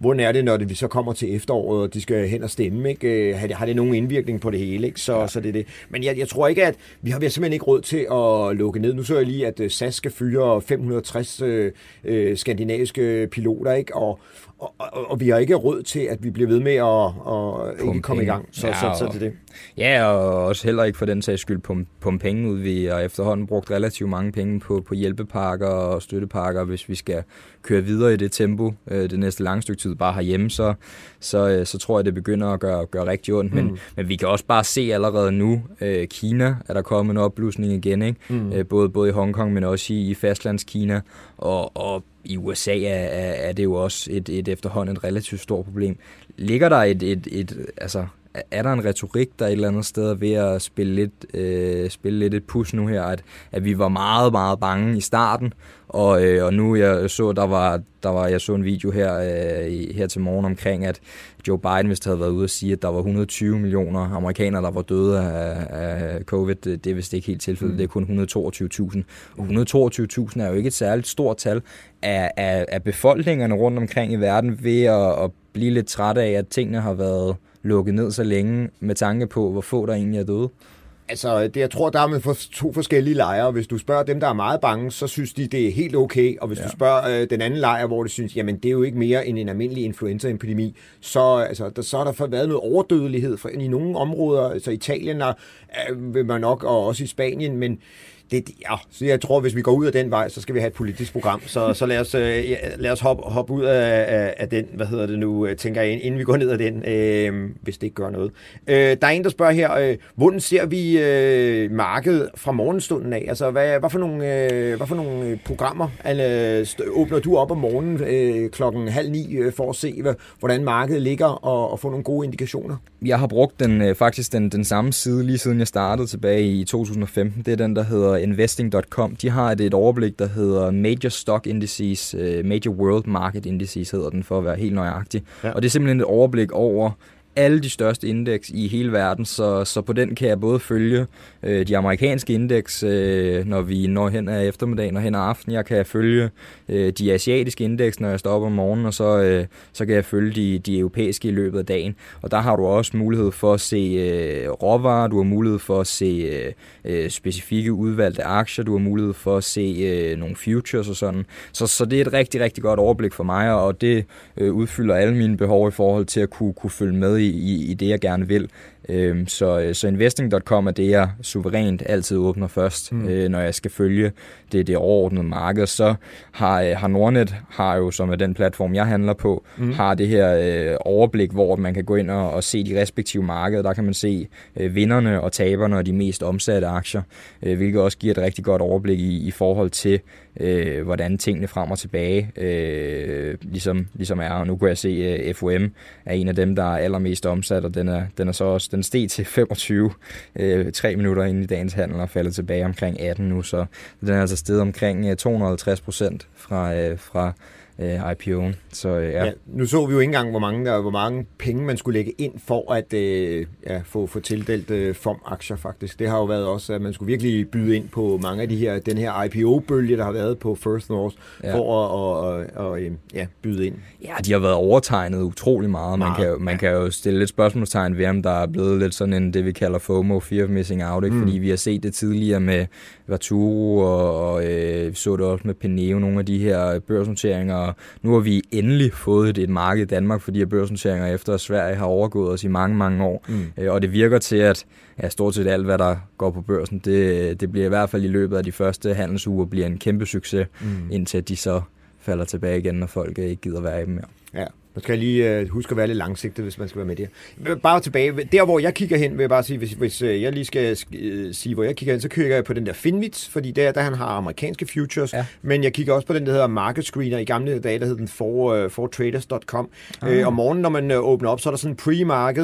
hvordan er det, når det, vi så kommer til efteråret, og de skal hen og stemme, ikke? Har det, har det nogen indvirkning på det hele, ikke? Så, ja. så det er det. Men jeg, jeg tror ikke, at vi har, vi har simpelthen ikke råd til at lukke ned. Nu så jeg lige, at S A S skal fyre fem hundrede og tres øh, øh, skandinaviske piloter, ikke? Og, og, og, og vi har ikke råd til, at vi bliver ved med at, at ikke komme i gang. Så, ja, så, så, så det er det. Ja, og også heller ikke for den sags skyld pumpe pum penge ud. Vi har efterhånden brugt relativt mange penge på, på hjælpepakker og støttepakker, hvis vi skal køre videre i det tempo øh, det næste lange stykke tid bare herhjemme, så, så, øh, så tror jeg, det begynder at gøre, gøre rigtig ondt. Men, mm. men vi kan også bare se allerede nu, øh, Kina er der kommet en opblusning igen, ikke? Mm. Øh, både, både i Hongkong, men også i, i fastlandskina, og, og i U S A er, er, er det jo også et, et efterhånden et relativt stort problem. Ligger der et, et, et altså er der en retorik, der et eller andet sted ved at spille lidt, øh, spille lidt et push nu her, at, at vi var meget, meget bange i starten, og, øh, og nu jeg så, der var, der var, jeg så en video her, øh, her til morgen omkring, at Joe Biden vist havde været ude at sige, at der var et hundrede og tyve millioner amerikanere, der var døde af, af covid. Det er vist ikke helt tilfældet, mm. det er kun et hundrede og toogtyve tusind. Og et hundrede og toogtyve tusind er jo ikke et særligt stort tal af, af, af befolkningerne rundt omkring i verden ved at, at blive lidt trætte af, at tingene har været lukket ned så længe, med tanke på, hvor få der egentlig er døde? Altså, det, jeg tror, der er med for to forskellige lejre. Hvis du spørger dem, der er meget bange, så synes de, det er helt okay. Og hvis ja. du spørger øh, den anden lejr, hvor de synes, jamen, det er jo ikke mere end en almindelig influenzaepidemi, så, altså, der, så har der været noget overdødelighed for, i nogle områder. Altså, Italien er, øh, vil man nok, og også i Spanien, men det, ja, så jeg tror, hvis vi går ud af den vej, så skal vi have et politisk program. Så, så lad os, øh, lad os hoppe, hoppe ud af, af, af den, hvad hedder det nu, tænker jeg, inden vi går ned af den, øh, hvis det ikke gør noget. Øh, der er en, der spørger her, øh, hvordan ser vi øh, markedet fra morgenstunden af? Altså, hvad, hvad, for nogle, øh, hvad for nogle programmer altså, åbner du op om morgenen øh, klokken halv ni øh, for at se, hvad, hvordan markedet ligger, og, og få nogle gode indikationer? Jeg har brugt den, øh, faktisk den, den samme side, lige siden jeg startede tilbage i to tusind og femten. Det er den, der hedder investing punktum com. De har et, et overblik, der hedder Major Stock Indices, uh, Major World Market Indices hedder den, for at være helt nøjagtig. Ja. Og det er simpelthen et overblik over alle de største indeks i hele verden, så, så på den kan jeg både følge øh, de amerikanske indeks, øh, når vi når hen ad eftermiddagen og hen ad aftenen. Jeg kan følge øh, de asiatiske indeks, når jeg står op om morgenen, og så, øh, så kan jeg følge de, de europæiske i løbet af dagen. Og der har du også mulighed for at se øh, råvarer, du har mulighed for at se øh, specifikke udvalgte aktier, du har mulighed for at se øh, nogle futures og sådan. Så, så det er et rigtig, rigtig godt overblik for mig, og det øh, udfylder alle mine behov i forhold til at kunne, kunne følge med I, i, i det, jeg gerne vil. Øhm, så, så investing punktum com er det, jeg suverænt altid åbner først, mm. øh, når jeg skal følge det, det overordnede marked. Så har, har Nordnet, har jo, som er den platform, jeg handler på, mm. har det her øh, overblik, hvor man kan gå ind og, og se de respektive markeder. Der kan man se øh, vinderne og taberne og de mest omsatte aktier, øh, hvilket også giver et rigtig godt overblik i, i forhold til, øh, hvordan tingene frem og tilbage øh, ligesom, ligesom er. Og nu kan jeg se, at øh, F O M er en af dem, der er allermest omsat, og den er, den er så også den steg til femogtyve, øh, tre minutter inde i dagens handel og faldet tilbage omkring atten nu, så den er altså steget omkring øh, to hundrede og halvtreds procent fra, øh, fra øh, I P O'en. Så, øh, ja. Ja, nu så vi jo ikke engang, hvor mange, der, hvor mange penge man skulle lægge ind for at øh, ja, få, få tildelt øh, F O M-aktier faktisk. Det har jo været også, at man skulle virkelig byde ind på mange af de her, den her I P O-bølge, der har været på First North, ja. for at og, og, og, ja, byde ind. Ja, de har været overtegnet utrolig meget. Man, kan, man kan jo stille lidt spørgsmålstegn ved, om der er blevet lidt sådan en, det vi kalder FOMO, Fear of Missing Out, ikke? Mm. Fordi vi har set det tidligere med Verturo, og, og øh, vi så det også med Peneo, nogle af de her børsnoteringer, og nu har vi endelig fået et, et marked i Danmark for de her børsnoteringer, efter at Sverige har overgået os i mange, mange år. Mm. Øh, og det virker til, at ja, stort set alt, hvad der går på børsen, det, det bliver i hvert fald i løbet af de første handelsuger bliver en kæmpe succes, mm. indtil de så falder tilbage igen, når folk ikke gider være i dem mere. Ja. Man skal lige uh, huske at være lidt langsigtet, hvis man skal være med der. Bare tilbage. Der, hvor jeg kigger hen, vil jeg bare sige, hvis, hvis jeg lige skal uh, sige, hvor jeg kigger hen, så kigger jeg på den der Finwitz, fordi der, der han har amerikanske futures, ja. Men jeg kigger også på den, der hedder Market Screener. I gamle dage, der hed den for, uh, for traders punktum com. Ah. Uh, om morgenen, når man uh, åbner op, så er der sådan en pre-market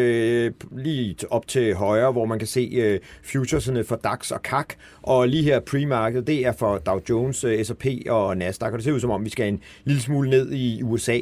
uh, lige op til højre, hvor man kan se uh, futuresene for DAX og C A C. Og lige her pre-market, det er for Dow Jones, uh, S og P og Nasdaq. Og det ser ud som om, vi skal en lille smule ned i U S A. Og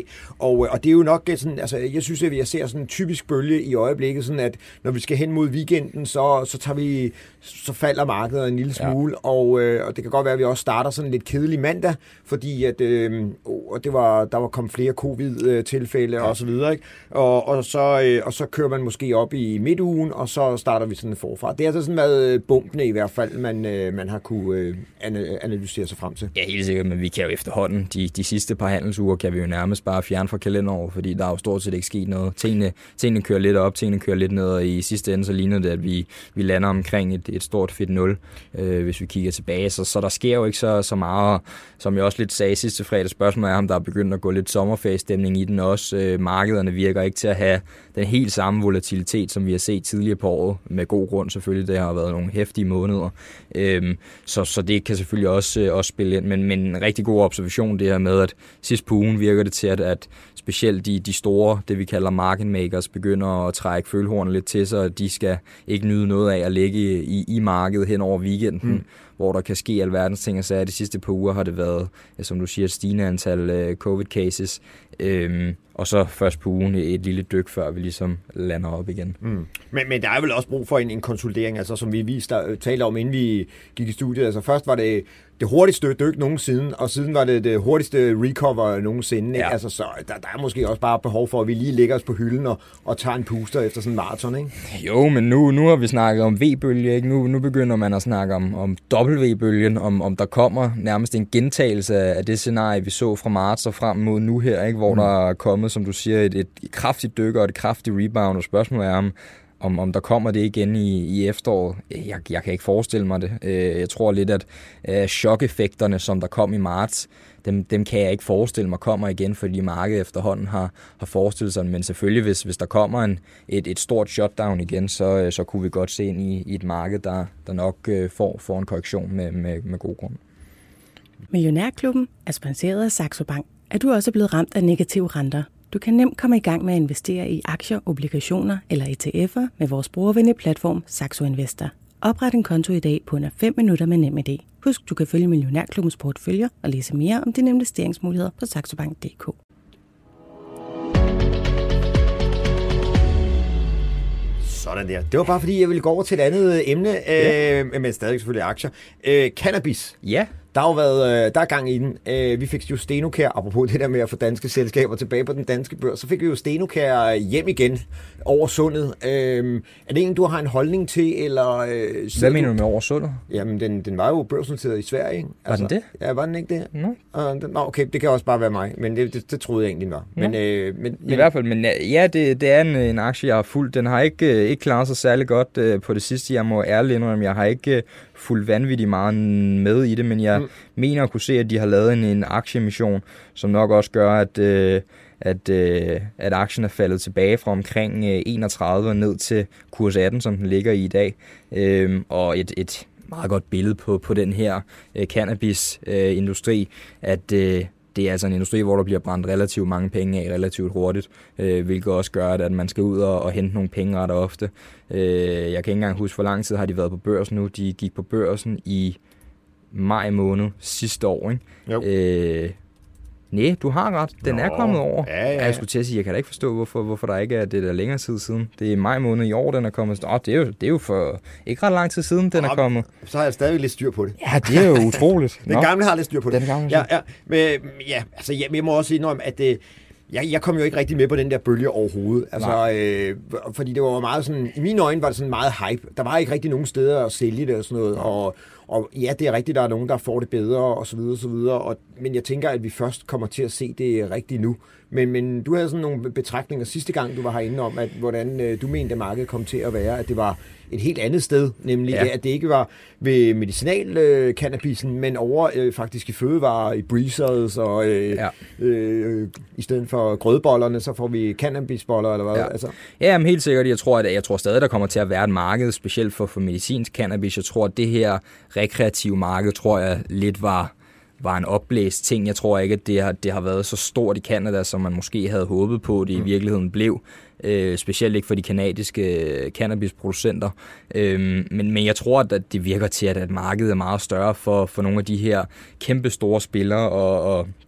og, og det er jo nok sådan, altså jeg synes, at jeg ser sådan en typisk bølge i øjeblikket, sådan at når vi skal hen mod weekenden, så, så tager vi, så falder markedet en lille smule, ja. og, øh, og det kan godt være, at vi også starter sådan lidt kedelig mandag, fordi at, øh, og det var, der var kommet flere covid-tilfælde ja. og så videre, ikke? Og, og, så, øh, og så kører man måske op i midtugen, og så starter vi sådan forfra. Det er altså sådan været bumpende i hvert fald, man, øh, man har kunne øh, analysere sig frem til. Ja, helt sikkert, men vi kan jo efterhånden, de, de sidste par handelsuger kan vi jo nærmest bare fjerne fra kalenderåret, fordi der er jo stort set ikke sket noget. Tingene, tingene kører lidt op, tingene kører lidt ned, og i sidste ende så ligner det, at vi, vi lander omkring et, et stort fedt nul, øh, hvis vi kigger tilbage. Så, så der sker jo ikke så, så meget, som jeg også lidt sagde sidste fredag. Spørgsmålet er, om der er begyndt at gå lidt sommerferiestemning i den også. Øh, markederne virker ikke til at have den helt samme volatilitet, som vi har set tidligere på året, med god grund selvfølgelig. Det har været nogle heftige måneder, øh, så, så det kan selvfølgelig også, øh, også spille ind, men, men en rigtig god observation det her med, at sidst på ugen virker det til, at, at specielt de, de store, det vi kalder market makers, begynder at trække følehornet lidt til sig, og de skal ikke nyde noget af at ligge i, i markedet hen over weekenden, mm. hvor der kan ske alverdens ting, og så de sidste par uger har det været, som du siger, et stigende antal uh, covid-cases, øhm, og så først på ugen et lille dyk, før vi ligesom lander op igen. Mm. Men, men der er vel også brug for en, en konsolidering, altså som vi viste, der, talte om, inden vi gik i studiet. Altså først var det det hurtigste dyk nogensinde, og siden var det det hurtigste recover nogensinde. Ikke? Ja. Altså, så der, der er måske også bare behov for, at vi lige lægger os på hylden og, og tager en puster efter sådan en maraton, ikke? Jo, men nu, nu har vi snakket om V-bølge, ikke? Nu, nu begynder man at snakke om, om W-bølgen, om, om der kommer nærmest en gentagelse af det scenarie, vi så fra marts og frem mod nu her, ikke? Hvor mm. der er kommet, som du siger, et, et kraftigt dyk og et kraftigt rebound, og spørgsmålet er om, Om, om der kommer det igen i, i efteråret. Jeg, jeg kan ikke forestille mig det. Jeg tror lidt, at uh, chok-effekterne, som der kom i marts, dem, dem kan jeg ikke forestille mig kommer igen, fordi markedet efterhånden har, har forestillet sig. Men selvfølgelig, hvis, hvis der kommer en, et, et stort shutdown igen, så, så kunne vi godt se ind i, i et marked, der, der nok uh, får, får en korrektion med, med, med god grund. Millionærklubben er sponsoreret af Saxo Bank. Er du også blevet ramt af negative renter? Du kan nemt komme i gang med at investere i aktier, obligationer eller E T F'er med vores brugervenlige platform Saxo Investor. Opret en konto i dag på under fem minutter med NemID. Husk, du kan følge Millionærklubbens porteføljer og læse mere om dine investeringsmuligheder på saxobank punktum d k. Sådan der. Det var bare fordi, jeg ville gå over til et andet emne, ja. øh, men stadig selvfølgelig aktier. Øh, cannabis. Ja. Der har jo været, der er gang i den. Vi fik jo Stenocare, apropos det der med at få danske selskaber tilbage på den danske børs, så fik vi jo Stenocare hjem igen over sundet. Er det en, du har en holdning til, eller... Hvad mener du med over sundet? Jamen, den, den var jo børsnoteret i Sverige, ikke? Altså, var den det? Ja, var den ikke det? No. Nå, okay, det kan også bare være mig, men det, det, det troede jeg egentlig, den var. No. Men, øh, men, men, I hvert fald, men ja, det, det er en, en aktie, jeg har fulgt. Den har ikke, ikke klaret sig særlig godt øh, på det sidste. Jeg må ærligt indrømme, jeg har ikke fuldt vanvittigt meget med i det, men jeg mm. mener at kunne se, at de har lavet en, en aktieemission, som nok også gør, at, øh, at, øh, at aktien er faldet tilbage fra omkring øh, enogtredive og ned til kurs atten, som den ligger i i dag. Øh, og et, et meget godt billede på, på den her øh, cannabis-industri, øh, at øh, det er altså en industri, hvor der bliver brændt relativt mange penge af relativt hurtigt, øh, hvilket også gør, at man skal ud og, og hente nogle penge ret ofte. Øh, jeg kan ikke engang huske, hvor lang tid har de været på børsen nu. De gik på børsen i maj måned sidste år, ikke? Jo. Øh, nej, du har ret. Den Nå, er kommet over. Ja, ja, ja. Jeg skulle til at sige, jeg kan da ikke forstå, hvorfor, hvorfor der ikke er det der længere tid siden. Det er maj måned i år, den er kommet. Åh, det er jo, det er jo for ikke ret lang tid siden, den Nå, er kommet. Så har jeg stadig lidt styr på det. Ja, det er jo utroligt. Den gamle har lidt styr på det. Den gamle, ja, ja. Men, ja, altså, jeg, jeg må også indrømme, at det, jeg, jeg kom jo ikke rigtig med på den der bølge overhovedet. Altså, øh, fordi det var meget sådan, i mine øjne var det sådan meget hype. Der var ikke rigtig nogen steder at sælge det og sådan noget, og Og ja, det er rigtigt, der er nogen, der får det bedre, og så videre, og så videre. Og, men jeg tænker, at vi først kommer til at se det rigtigt nu. Men, men du havde sådan nogle betragtninger sidste gang, du var herinde om, at hvordan øh, du mente, at markedet kom til at være, at det var et helt andet sted, nemlig ja. at det ikke var ved medicinal øh, cannabisen, men over øh, faktisk i fødevarer, i breezers, og øh, ja. øh, i stedet for grødbollerne, så får vi cannabisboller, eller hvad? Ja, altså. ja men helt sikkert. Jeg tror, at jeg tror stadig, der kommer til at være et marked, specielt for, for medicinsk cannabis. Jeg tror, at det her rekreative marked, tror jeg lidt var var en opblæst ting. Jeg tror ikke, at det har, det har været så stort i Canada, som man måske havde håbet på, det i virkeligheden blev. Øh, specielt ikke for de kanadiske cannabisproducenter. Øh, men, men jeg tror, at det virker til, at, at markedet er meget større for, for nogle af de her kæmpe store spillere, og, og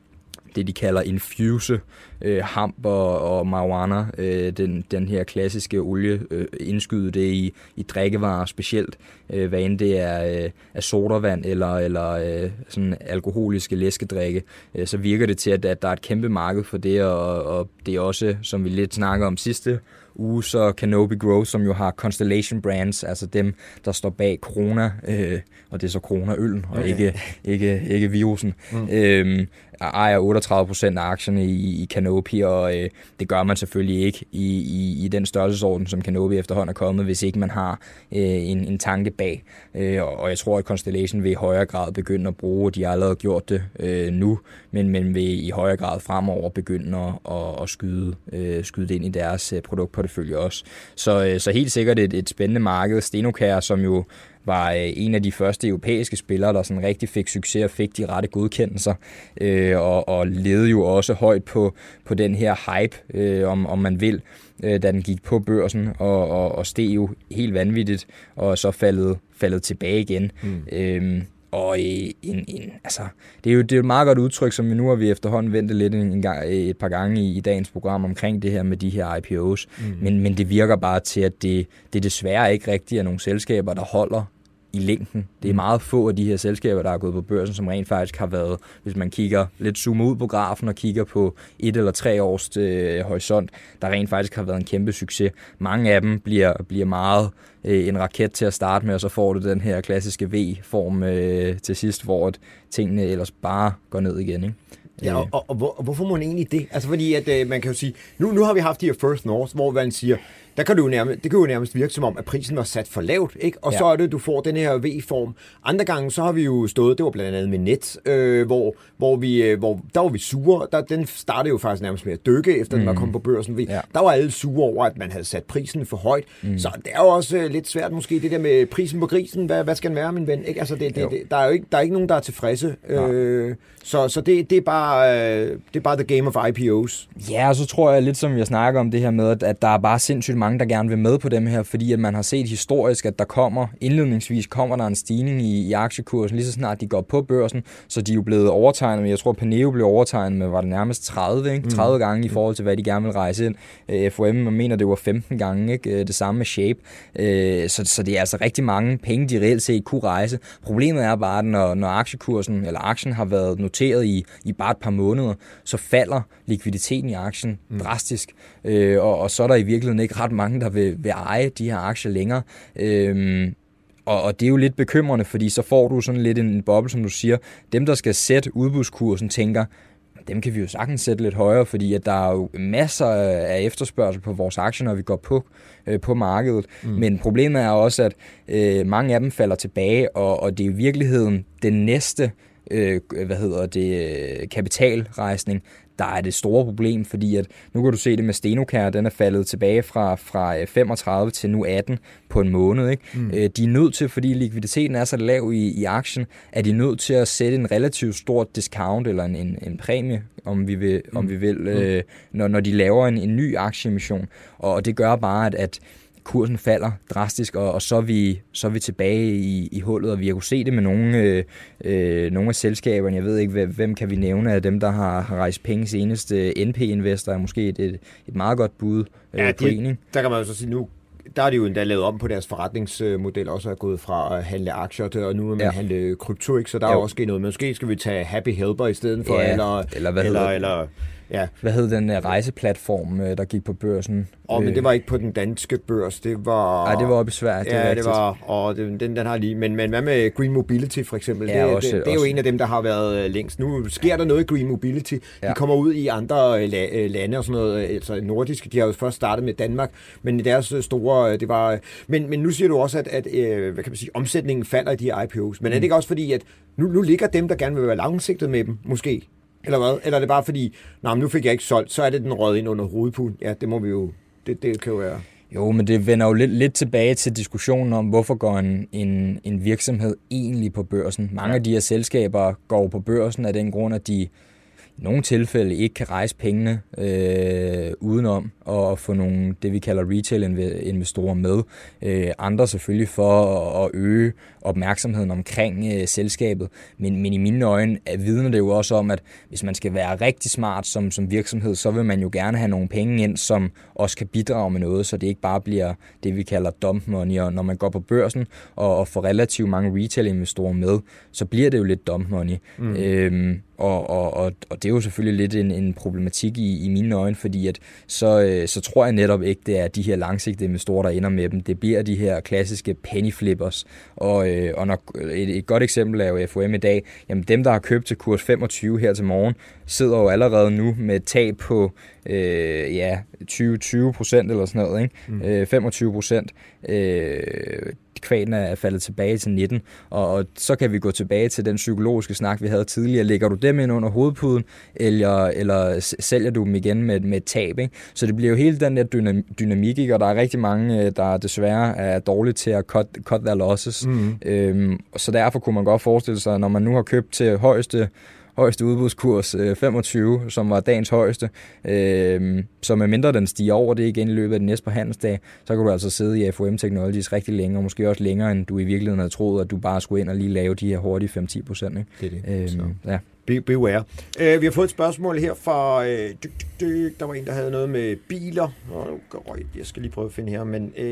det, de kalder infuse, øh, hamp og, og marijuana, øh, den, den her klassiske olie, øh, indskyde det i, i drikkevarer specielt, øh, hvad end det er, øh, er sodavand eller, eller øh, sådan alkoholiske læskedrikke, øh, så virker det til, at, at der er et kæmpe marked for det, og, og det er også, som vi lidt snakker om sidste uge, så Canopy Growth, som jo har Constellation Brands, altså dem, der står bag Corona, øh, og det er så Corona-øllen, og okay. ikke, ikke, ikke virusen, mm. øh, ejer otteogtredive procent af aktierne i, i Canopy, og øh, det gør man selvfølgelig ikke i, i, i den størrelsesorden, som Canopy efterhånden er kommet, hvis ikke man har øh, en, en tanke bag. Øh, og, og jeg tror, at Constellation vil i højere grad begynde at bruge, de har allerede gjort det øh, nu, men, men vil i højere grad fremover begynde at, at, at skyde, øh, skyde det ind i deres øh, produktportefølje også. Så, øh, så helt sikkert et, et spændende marked. Stenocare, som jo var en af de første europæiske spillere, der sådan rigtig fik succes og fik de rette godkendelser, øh, og, og levede jo også højt på, på den her hype, øh, om, om man vil, øh, da den gik på børsen, og, og, og steg jo helt vanvittigt, og så faldet, faldet tilbage igen. Mm. Øhm, og en, en, altså, det er jo det er et meget godt udtryk, som vi nu har vi efterhånden ventet lidt en, en gang, et par gange i, i dagens program omkring det her med de her I P O's. Mm. Men, men det virker bare til, at det, det desværre ikke rigtig er nogle selskaber, der holder i længden. Det er meget få af de her selskaber, der er gået på børsen, som rent faktisk har været, hvis man kigger lidt zoomer ud på grafen og kigger på et eller tre års øh, horisont, der rent faktisk har været en kæmpe succes. Mange af dem bliver, bliver meget øh, en raket til at starte med, og så får du den her klassiske V-form øh, til sidst, hvor tingene ellers bare går ned igen, ikke? Ja, og, og, og, hvor, og hvorfor må man egentlig det? Altså fordi, at øh, man kan jo sige, nu, nu har vi haft de her First North, hvor man siger, der kan du jo nærmest, det kan jo nærmest virke som om, at prisen var sat for lavt, ikke? Og ja. Så er det, du får den her V-form. Andre gange, så har vi jo stået, det var blandt andet med Net, øh, hvor, hvor, vi, øh, hvor der var vi sure. Der, den startede jo faktisk nærmest med at dykke, efter mm. den var kommet på børsen. Vi, ja. Der var alle sure over, at man havde sat prisen for højt. Mm. Så det er jo også øh, lidt svært måske, det der med prisen på grisen. Hvad, hvad skal den være, min ven? Ikke? Altså, det, det, det, der er jo ikke, der er ikke nogen, der er tilfredse. Øh, så så det, det, er bare, øh, det er bare the game of I P O's. Ja, og så tror jeg lidt, som jeg snakker om det her med, at der er bare sindssygt mange, der gerne vil med på dem her, fordi at man har set historisk, at der kommer, indledningsvis kommer der en stigning i, i aktiekursen, lige så snart de går på børsen, så de er jo blevet overtegnet, jeg tror Penneo blev overtegnet med, var det nærmest tredive, ikke? tredive mm. gange i forhold til, hvad de gerne vil rejse ind. F O M, man mener, det var femten gange, ikke? Det samme med Shape. Så, så det er altså rigtig mange penge, de reelt set kunne rejse. Problemet er bare, at når, når aktiekursen, eller aktien har været noteret i, i bare et par måneder, så falder likviditeten i aktien mm. drastisk, og, og så er der i virkeligheden ikke ret mange, der vil, vil eje de her aktier længere. Øhm, og, og det er jo lidt bekymrende, fordi så får du sådan lidt en, en boble, som du siger. Dem, der skal sætte udbudskursen, tænker, dem kan vi jo sagtens sætte lidt højere, fordi at der er jo masser af efterspørgsel på vores aktier, når vi går på, øh, på markedet. Mm. Men problemet er også, at øh, mange af dem falder tilbage, og, og det er i virkeligheden den næste øh, hvad hedder det, kapitalrejsning, der er det store problem, fordi at nu kan du se det med Stenocare, den er faldet tilbage fra, fra femogtredive til nu atten på en måned. Ikke? Mm. De er nødt til, fordi likviditeten er så lav i, i aktien, er de nødt til at sætte en relativt stor discount eller en, en, en præmie, om vi vil, mm. om vi vil mm. øh, når, når de laver en, en ny aktieemission. Og det gør bare, at, at kursen falder drastisk, og, og så, er vi, så er vi tilbage i, i hullet, og vi har kunnet se det med nogle, øh, øh, nogle af selskaberne. Jeg ved ikke, hvem, hvem kan vi nævne af dem, der har, har rejst penge senest. N P Investor er måske et, et, et meget godt bud øh, ja, på ening. Der kan man jo så sige, nu der er de jo endda lavet om på deres forretningsmodel, også er gået fra at handle aktier til, og nu vil man ja. handle krypto, ikke? Så der jo. er også sket noget. Men måske skal vi tage Happy Helper i stedet for, ja, eller, eller, hvad eller, eller ja. Hvad hed den rejseplatform, der gik på børsen? Åh, oh, men det var ikke på den danske børs, det var... Nej, det var oppe i Sverige, det ja, er det var, og den, den, den har lige... Men, men hvad med Green Mobility for eksempel? Ja, det, også, det, det er også. jo en af dem, der har været længst. Nu sker der noget i Green Mobility. Ja. De kommer ud i andre la- lande og sådan noget, altså nordiske. De har jo først startet med Danmark, men deres store... Det var, men, men nu siger du også, at, at hvad kan man sige, omsætningen falder i de her I P O's. Men mm. er det ikke også fordi, at nu, nu ligger dem, der gerne vil være langsigtet med dem, måske? Eller hvad? Eller er det bare fordi, nej, nu fik jeg ikke solgt, så er det den røget ind under hovedpuden. Ja, det må vi jo, det, det kan jo være. Jo, men det vender jo lidt, lidt tilbage til diskussionen om, hvorfor går en, en, en virksomhed egentlig på børsen. Mange ja. af de her selskaber går på børsen af den grund, at de, nogle tilfælde ikke kan rejse pengene øh, udenom og få nogle, det vi kalder retail-investorer med. Øh, andre selvfølgelig for at øge opmærksomheden omkring øh, selskabet. Men, men i mine øjne vidner det jo også om, at hvis man skal være rigtig smart som, som virksomhed, så vil man jo gerne have nogle penge ind, som også kan bidrage med noget, så det ikke bare bliver det, vi kalder dump money. Og når man går på børsen og, og får relativt mange retail-investorer med, så bliver det jo lidt dump money. Mm. Øhm, og, og, og, og det er jo selvfølgelig lidt en, en problematik i, i mine øjne, fordi at så, så tror jeg netop ikke, det er de her langsigtede investorer, der ender med dem. Det bliver de her klassiske penny flippers. Og, og når, et, et godt eksempel er jo F O M i dag. Jamen dem, der har købt til kurs femogtyve her til morgen, sidder jo allerede nu med et tab på øh, ja, tyve til tyve procent eller sådan noget. Ikke? Mm. Øh, femogtyve procent. Øh, kvaden er faldet tilbage til nitten, og, og så kan vi gå tilbage til den psykologiske snak, vi havde tidligere. Lægger du dem ind under hovedpuden, eller, eller sælger du dem igen med, med et tab? Ikke? Så det bliver jo hele den der dynamik, ikke? Og der er rigtig mange, der desværre er dårlige til at cut, cut their losses. Mm. Øhm, så derfor kunne man godt forestille sig, når man nu har købt til højeste højeste udbudskurs øh, femogtyve, som var dagens højeste, øh, så med mindre den stiger over det igen i løbet af den næste par handelsdag, så kan du altså sidde i F O M Technologies rigtig længe, og måske også længere, end du i virkeligheden havde troet, at du bare skulle ind og lige lave de her hurtige fem til ti procent. Ikke? Det er det. Øh, ja. Beware. Uh, vi har fået et spørgsmål her fra, uh, dyk, dyk, dyk. Der var en, der havde noget med biler. Oh, jeg skal lige prøve at finde her, men uh,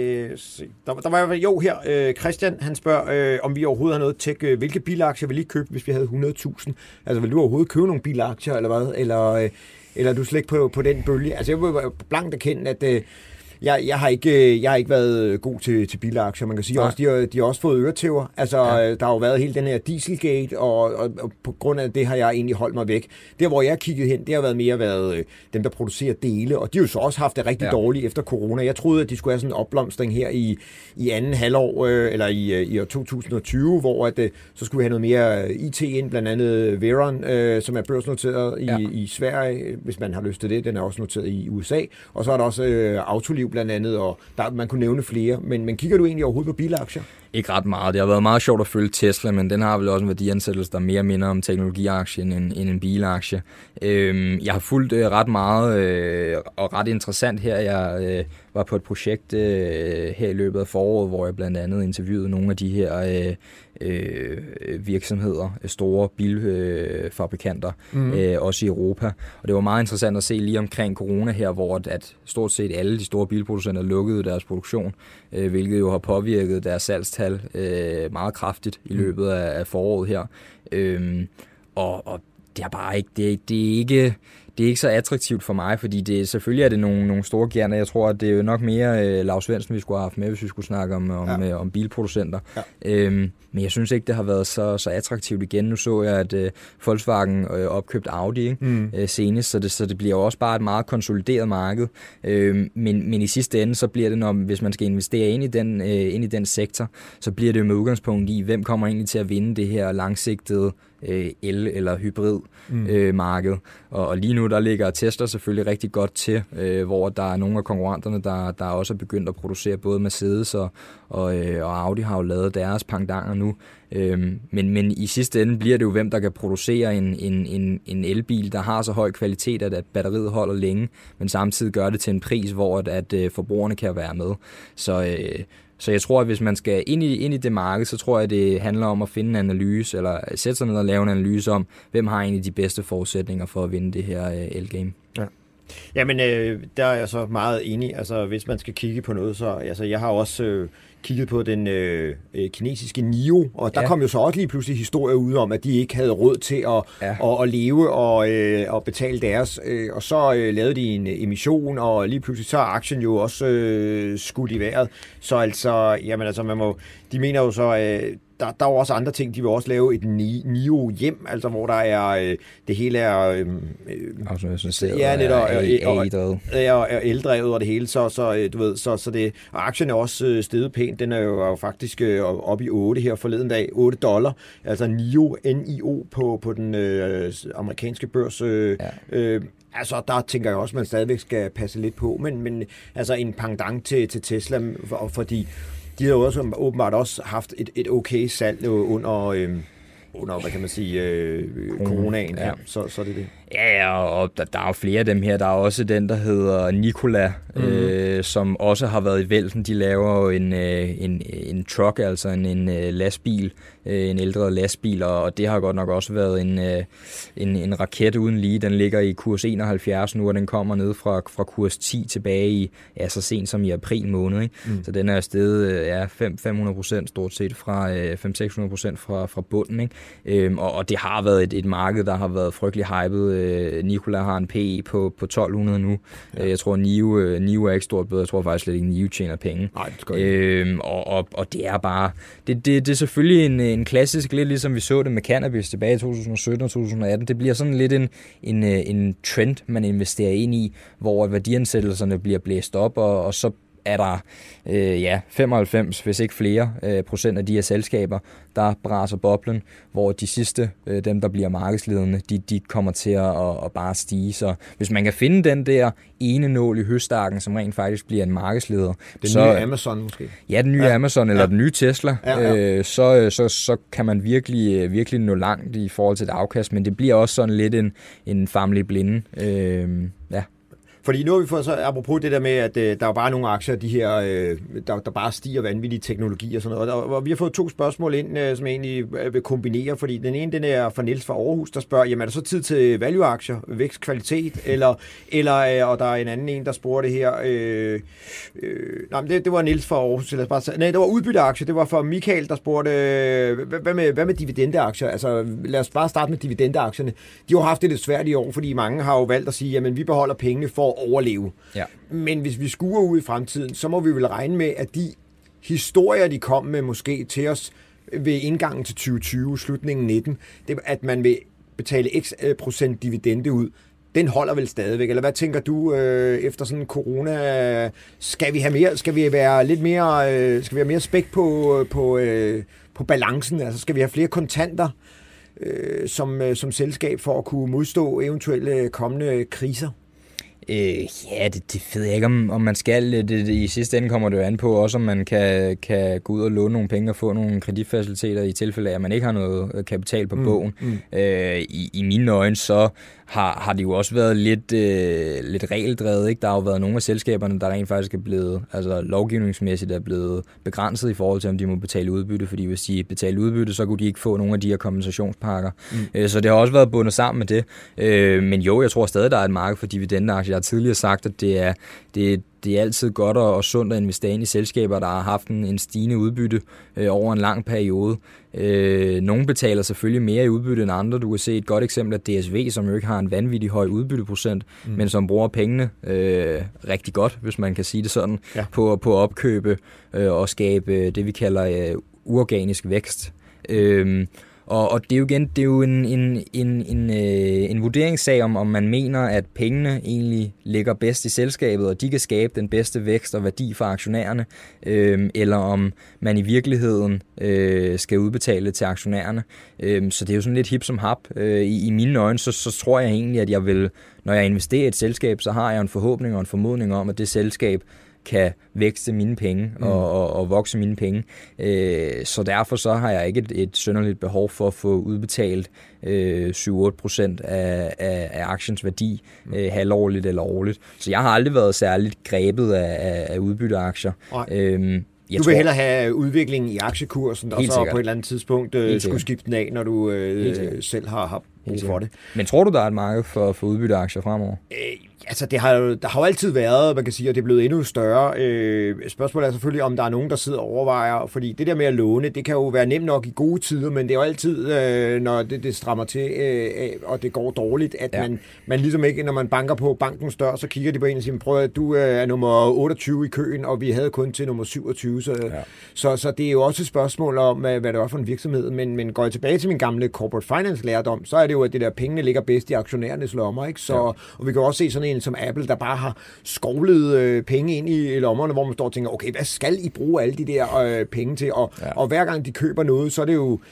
der, der var jo her, uh, Christian, han spørger, uh, om vi overhovedet har noget tech. Uh, hvilke bilaktier vil I købe, hvis vi havde hundrede tusind? Altså, vil du overhovedet købe nogle bilaktier, eller hvad? Eller, uh, eller er du slet ikke på, på den bølge? Altså, jeg vil blankt erkende, at uh, Jeg, jeg, har ikke, jeg har ikke været god til, til bilaktier. Man kan sige også, de har, de har også fået øretæver. Altså, ja. Der har jo været hele den her Dieselgate, og, og, og på grund af det har jeg egentlig holdt mig væk. Der, hvor jeg har kigget hen, det har været mere været dem, der producerer dele, og de har jo så også haft det rigtig ja. dårligt efter corona. Jeg troede, at de skulle have sådan en opblomstring her i, i anden halvår, øh, eller i, i år to tusind og tyve, hvor at, øh, så skulle vi have noget mere I T ind, blandt andet Veron, øh, som er børsnoteret i, ja. i Sverige, hvis man har lyst til det. Den er også noteret i U S A. Og så er der også øh, Autoliv blandt andet, og der, man kunne nævne flere. Men, men kigger du egentlig overhovedet på bilaktier? Ikke ret meget. Det har været meget sjovt at følge Tesla, men den har vel også en værdiansættelse, der mere minder om teknologiaktien end, end en bilaktie. Øhm, jeg har fulgt øh, ret meget øh, og ret interessant her. Jeg øh, var på et projekt øh, her i løbet af foråret, hvor jeg blandt andet interviewede nogle af de her øh, øh, virksomheder, store bilfabrikanter, øh, mm. øh, også i Europa. Og det var meget interessant at se lige omkring corona her, hvor at, at stort set alle de store bilproducenter lukkede deres produktion, øh, hvilket jo har påvirket deres salgstal øh, meget kraftigt i løbet af, af foråret her. Øhm, og, og det er bare ikke, det er, det er ikke... Det er ikke så attraktivt for mig, fordi det, selvfølgelig er det nogle, nogle store gerne. Jeg tror, at det er jo nok mere øh, Lars Svendsen, vi skulle have haft med, hvis vi skulle snakke om, om, ja. øh, om bilproducenter. Ja. Øhm, men jeg synes ikke, det har været så, så attraktivt igen. Nu så jeg, at øh, Volkswagen øh, opkøbte Audi ikke? Mm. Øh, senest, så det, så det bliver jo også bare et meget konsolideret marked. Øhm, men, men i sidste ende, så bliver det, når, hvis man skal investere ind i, den, øh, ind i den sektor, så bliver det jo med udgangspunkt i, hvem kommer egentlig til at vinde det her langsigtede el- eller hybrid mm. øh, marked. Og, og lige nu, der ligger Tesla selvfølgelig rigtig godt til, øh, hvor der er nogle af konkurrenterne, der, der også er begyndt at producere både Mercedes og, og, øh, og Audi har jo lavet deres pendants nu. Øhm, men, men i sidste ende bliver det jo, hvem der kan producere en, en, en, en elbil, der har så høj kvalitet, at, at batteriet holder længe, men samtidig gør det til en pris, hvor at, at, at forbrugerne kan være med. Så øh, Så jeg tror, at hvis man skal ind i, ind i det marked, så tror jeg, at det handler om at finde en analyse, eller sætte sig ned og lave en analyse om, hvem har egentlig de bedste forudsætninger for at vinde det her uh, el-game. Ja. Jamen, øh, der er jeg så meget enig. Altså, hvis man skal kigge på noget, så... Altså, jeg har også øh, kigget på den øh, kinesiske N I O, og der ja. kom jo så også lige pludselig historier ud om, at de ikke havde råd til at, ja. at, at leve og, øh, og betale deres. Øh, og så øh, lavede de en emission, og lige pludselig så er aktien jo også øh, skudt i vejret. Så altså, jamen altså, man må... De mener jo så... Øh, Der, der er jo også andre ting. De vil også lave et N I O hjem, altså hvor der er øh, det hele er øh, automatiseret, ja, netop, og, og, og, og eldrevet og det hele, så så du ved, så så det, og aktien er også øh, steget pænt. Den er jo, er jo faktisk øh, oppe i otte her forleden dag, otte dollar. Altså N I O, N I O på på den øh, amerikanske børs. Øh, ja. øh, Altså, der tænker jeg også, at man stadigvæk skal passe lidt på, men men altså en pendant til til Tesla, for, fordi de har jo også åbenbart også haft et, et okay salg under... Øh, under, hvad kan man sige, øh, coronaen, ja. Ja, så, så er det det. Ja, og der, der er jo flere af dem her. Der er også den, der hedder Nikola, mm-hmm. øh, som også har været i vælten. De laver jo en, øh, en, en truck, altså en, en øh, lastbil, øh, en ældre lastbil, og, og det har godt nok også været en, øh, en, en raket uden lige. Den ligger i kurs enoghalvfjerds nu, og den kommer ned fra, fra kurs ti tilbage i, ja, så sent som i april måned. Ikke? Mm. Så den er steget ja, fem hundrede procent stort set fra øh, fem til seks hundrede procent fra, fra bunden. Ikke? Øhm, og, og det har været et, et marked, der har været frygtelig hypet. Nikola har en P E på, på tolv hundrede nu. Ja. Jeg tror, Niu, Niu er ikke stort bedre. Jeg tror faktisk slet ikke, Niu tjener penge. Nej, det skal øhm, og, og, og det er bare... Det, det, det er selvfølgelig en, en klassisk, lidt ligesom vi så det med cannabis tilbage i to tusind og sytten og to tusind og atten. Det bliver sådan lidt en, en, en trend, man investerer ind i, hvor værdiansættelserne bliver blæst op, og, og så er der øh, ja, femoghalvfems, hvis ikke flere, øh, procent af de her selskaber, der braser boblen, hvor de sidste, øh, dem der bliver markedsledende, de, de kommer til at, at, at bare stige. Så hvis man kan finde den der ene nål i høstakken, som rent faktisk bliver en markedsleder. Den så, nye Amazon måske? Ja, den nye ja. Amazon eller ja. den nye Tesla, ja, ja. Øh, så, så, så kan man virkelig, virkelig nå langt i forhold til et afkast, men det bliver også sådan lidt en, en famle i blinde. Øh, ja. Fordi nu har vi fået så, apropos det der med, at øh, der er bare nogle aktier, de her, øh, der, der bare stiger vanvittige teknologi og sådan noget. Og, og vi har fået to spørgsmål ind, øh, som jeg egentlig vil kombinere, fordi den ene, den er fra Niels fra Aarhus, der spørger, jamen er der så tid til value-aktier, vækst, kvalitet, eller, eller øh, og der er en anden en, der spurgte her, øh, øh, nej, men det, det var Niels fra Aarhus, lad os bare sige, nej, det var udbytteaktier, det var for Michael, der spurgte, øh, hvad, med, hvad med dividendeaktier? Altså lad os bare starte med dividendeaktierne. De har haft det lidt svært i år, fordi mange har jo valgt at sige, jamen vi beholder pengene for overleve. Ja. Men hvis vi skuer ud i fremtiden, så må vi vel regne med, at de historier, de kom med måske til os ved indgangen til tyve tyve, slutningen nitten, det, at man vil betale x procent dividende ud, den holder vel stadigvæk. Eller hvad tænker du øh, efter sådan corona? Skal vi have mere? Skal vi være lidt mere? Øh, skal vi have mere spæk på på øh, på balancen? Altså skal vi have flere kontanter øh, som øh, som selskab for at kunne modstå eventuelle kommende kriser? Øh, ja, det, det ved jeg ikke, om, om man skal. Det, det, I sidste ende kommer det jo an på, også om man kan, kan gå ud og låne nogle penge og få nogle kreditfaciliteter i tilfælde af, at man ikke har noget kapital på mm, bogen. Mm. Øh, i, I mine øjne, så har, har det jo også været lidt, øh, lidt regeldrevet. Ikke? Der har jo været nogle af selskaberne, der rent faktisk er blevet, altså lovgivningsmæssigt er blevet begrænset i forhold til, om de må betale udbytte, fordi hvis de betaler udbytte, så kunne de ikke få nogle af de her kompensationspakker. Mm. Øh, så det har også været bundet sammen med det. Øh, men jo, jeg tror stadig, der er et marked for dividendeaktier. Jeg har tidligere sagt, at det er, det, det er altid godt og, og sundt at investere ind i selskaber, der har haft en, en stigende udbytte øh, over en lang periode. Øh, nogle betaler selvfølgelig mere i udbytte end andre. Du kan se et godt eksempel af D S V, som jo ikke har en vanvittig høj udbytteprocent, mm. men som bruger pengene øh, rigtig godt, hvis man kan sige det sådan, ja. på, på at opkøbe øh, og skabe det, vi kalder øh, uorganisk vækst. Øh, Og, og det er jo igen, det er jo en, en, en, en, øh, en vurderingssag om, om man mener, at pengene egentlig ligger bedst i selskabet, og de kan skabe den bedste vækst og værdi for aktionærerne, øh, eller om man i virkeligheden øh, skal udbetale til aktionærerne. Øh, så det er jo sådan lidt hip som hap. Øh, i, I mine øjne, så, så tror jeg egentlig, at jeg vil, når jeg investerer i et selskab, så har jeg en forhåbning og en formodning om, at det selskab kan vækste mine penge og, mm. og, og vokse mine penge. Øh, så derfor så har jeg ikke et, et synderligt behov for at få udbetalt øh, syv til otte procent af, af, af aktiens værdi mm. øh, halvårligt eller årligt. Så jeg har aldrig været særligt grebet af, af udbytteaktier. Øhm, Jeg du vil tror, hellere have udviklingen i aktiekursen, og så sikkert. På et eller andet tidspunkt øh, skulle skifte den af, når du øh, selv har, har brug for det. Men tror du, der er et marked for, for udbytteaktier fremover? Øh, altså, det har jo, der har jo altid været, man kan sige, at det er blevet endnu større. Øh, spørgsmålet er selvfølgelig, om der er nogen, der sidder og overvejer, fordi det der med at låne, det kan jo være nemt nok i gode tider, men det er jo altid, øh, når det, det strammer til, øh, og det går dårligt, at ja. man, man ligesom ikke, når man banker på bankens dør, så kigger de på en og siger, prøv at du er nummer otteogtyve i køen, og vi havde kun til nummer syvogtyve, så, ja. så, så det er jo også et spørgsmål om, hvad det var for en virksomhed, men, men går jeg tilbage til min gamle corporate finance lærdom, så er det jo, at det der pengene ligger bedst i aktionærernes lommer, ikke? Så, ja. Og vi kan også se sådan en som Apple, der bare har skovlet øh, penge ind i lommerne, hvor man står og tænker, okay, hvad skal I bruge alle de der øh, penge til? Og, ja. og hver gang de køber noget, så er det jo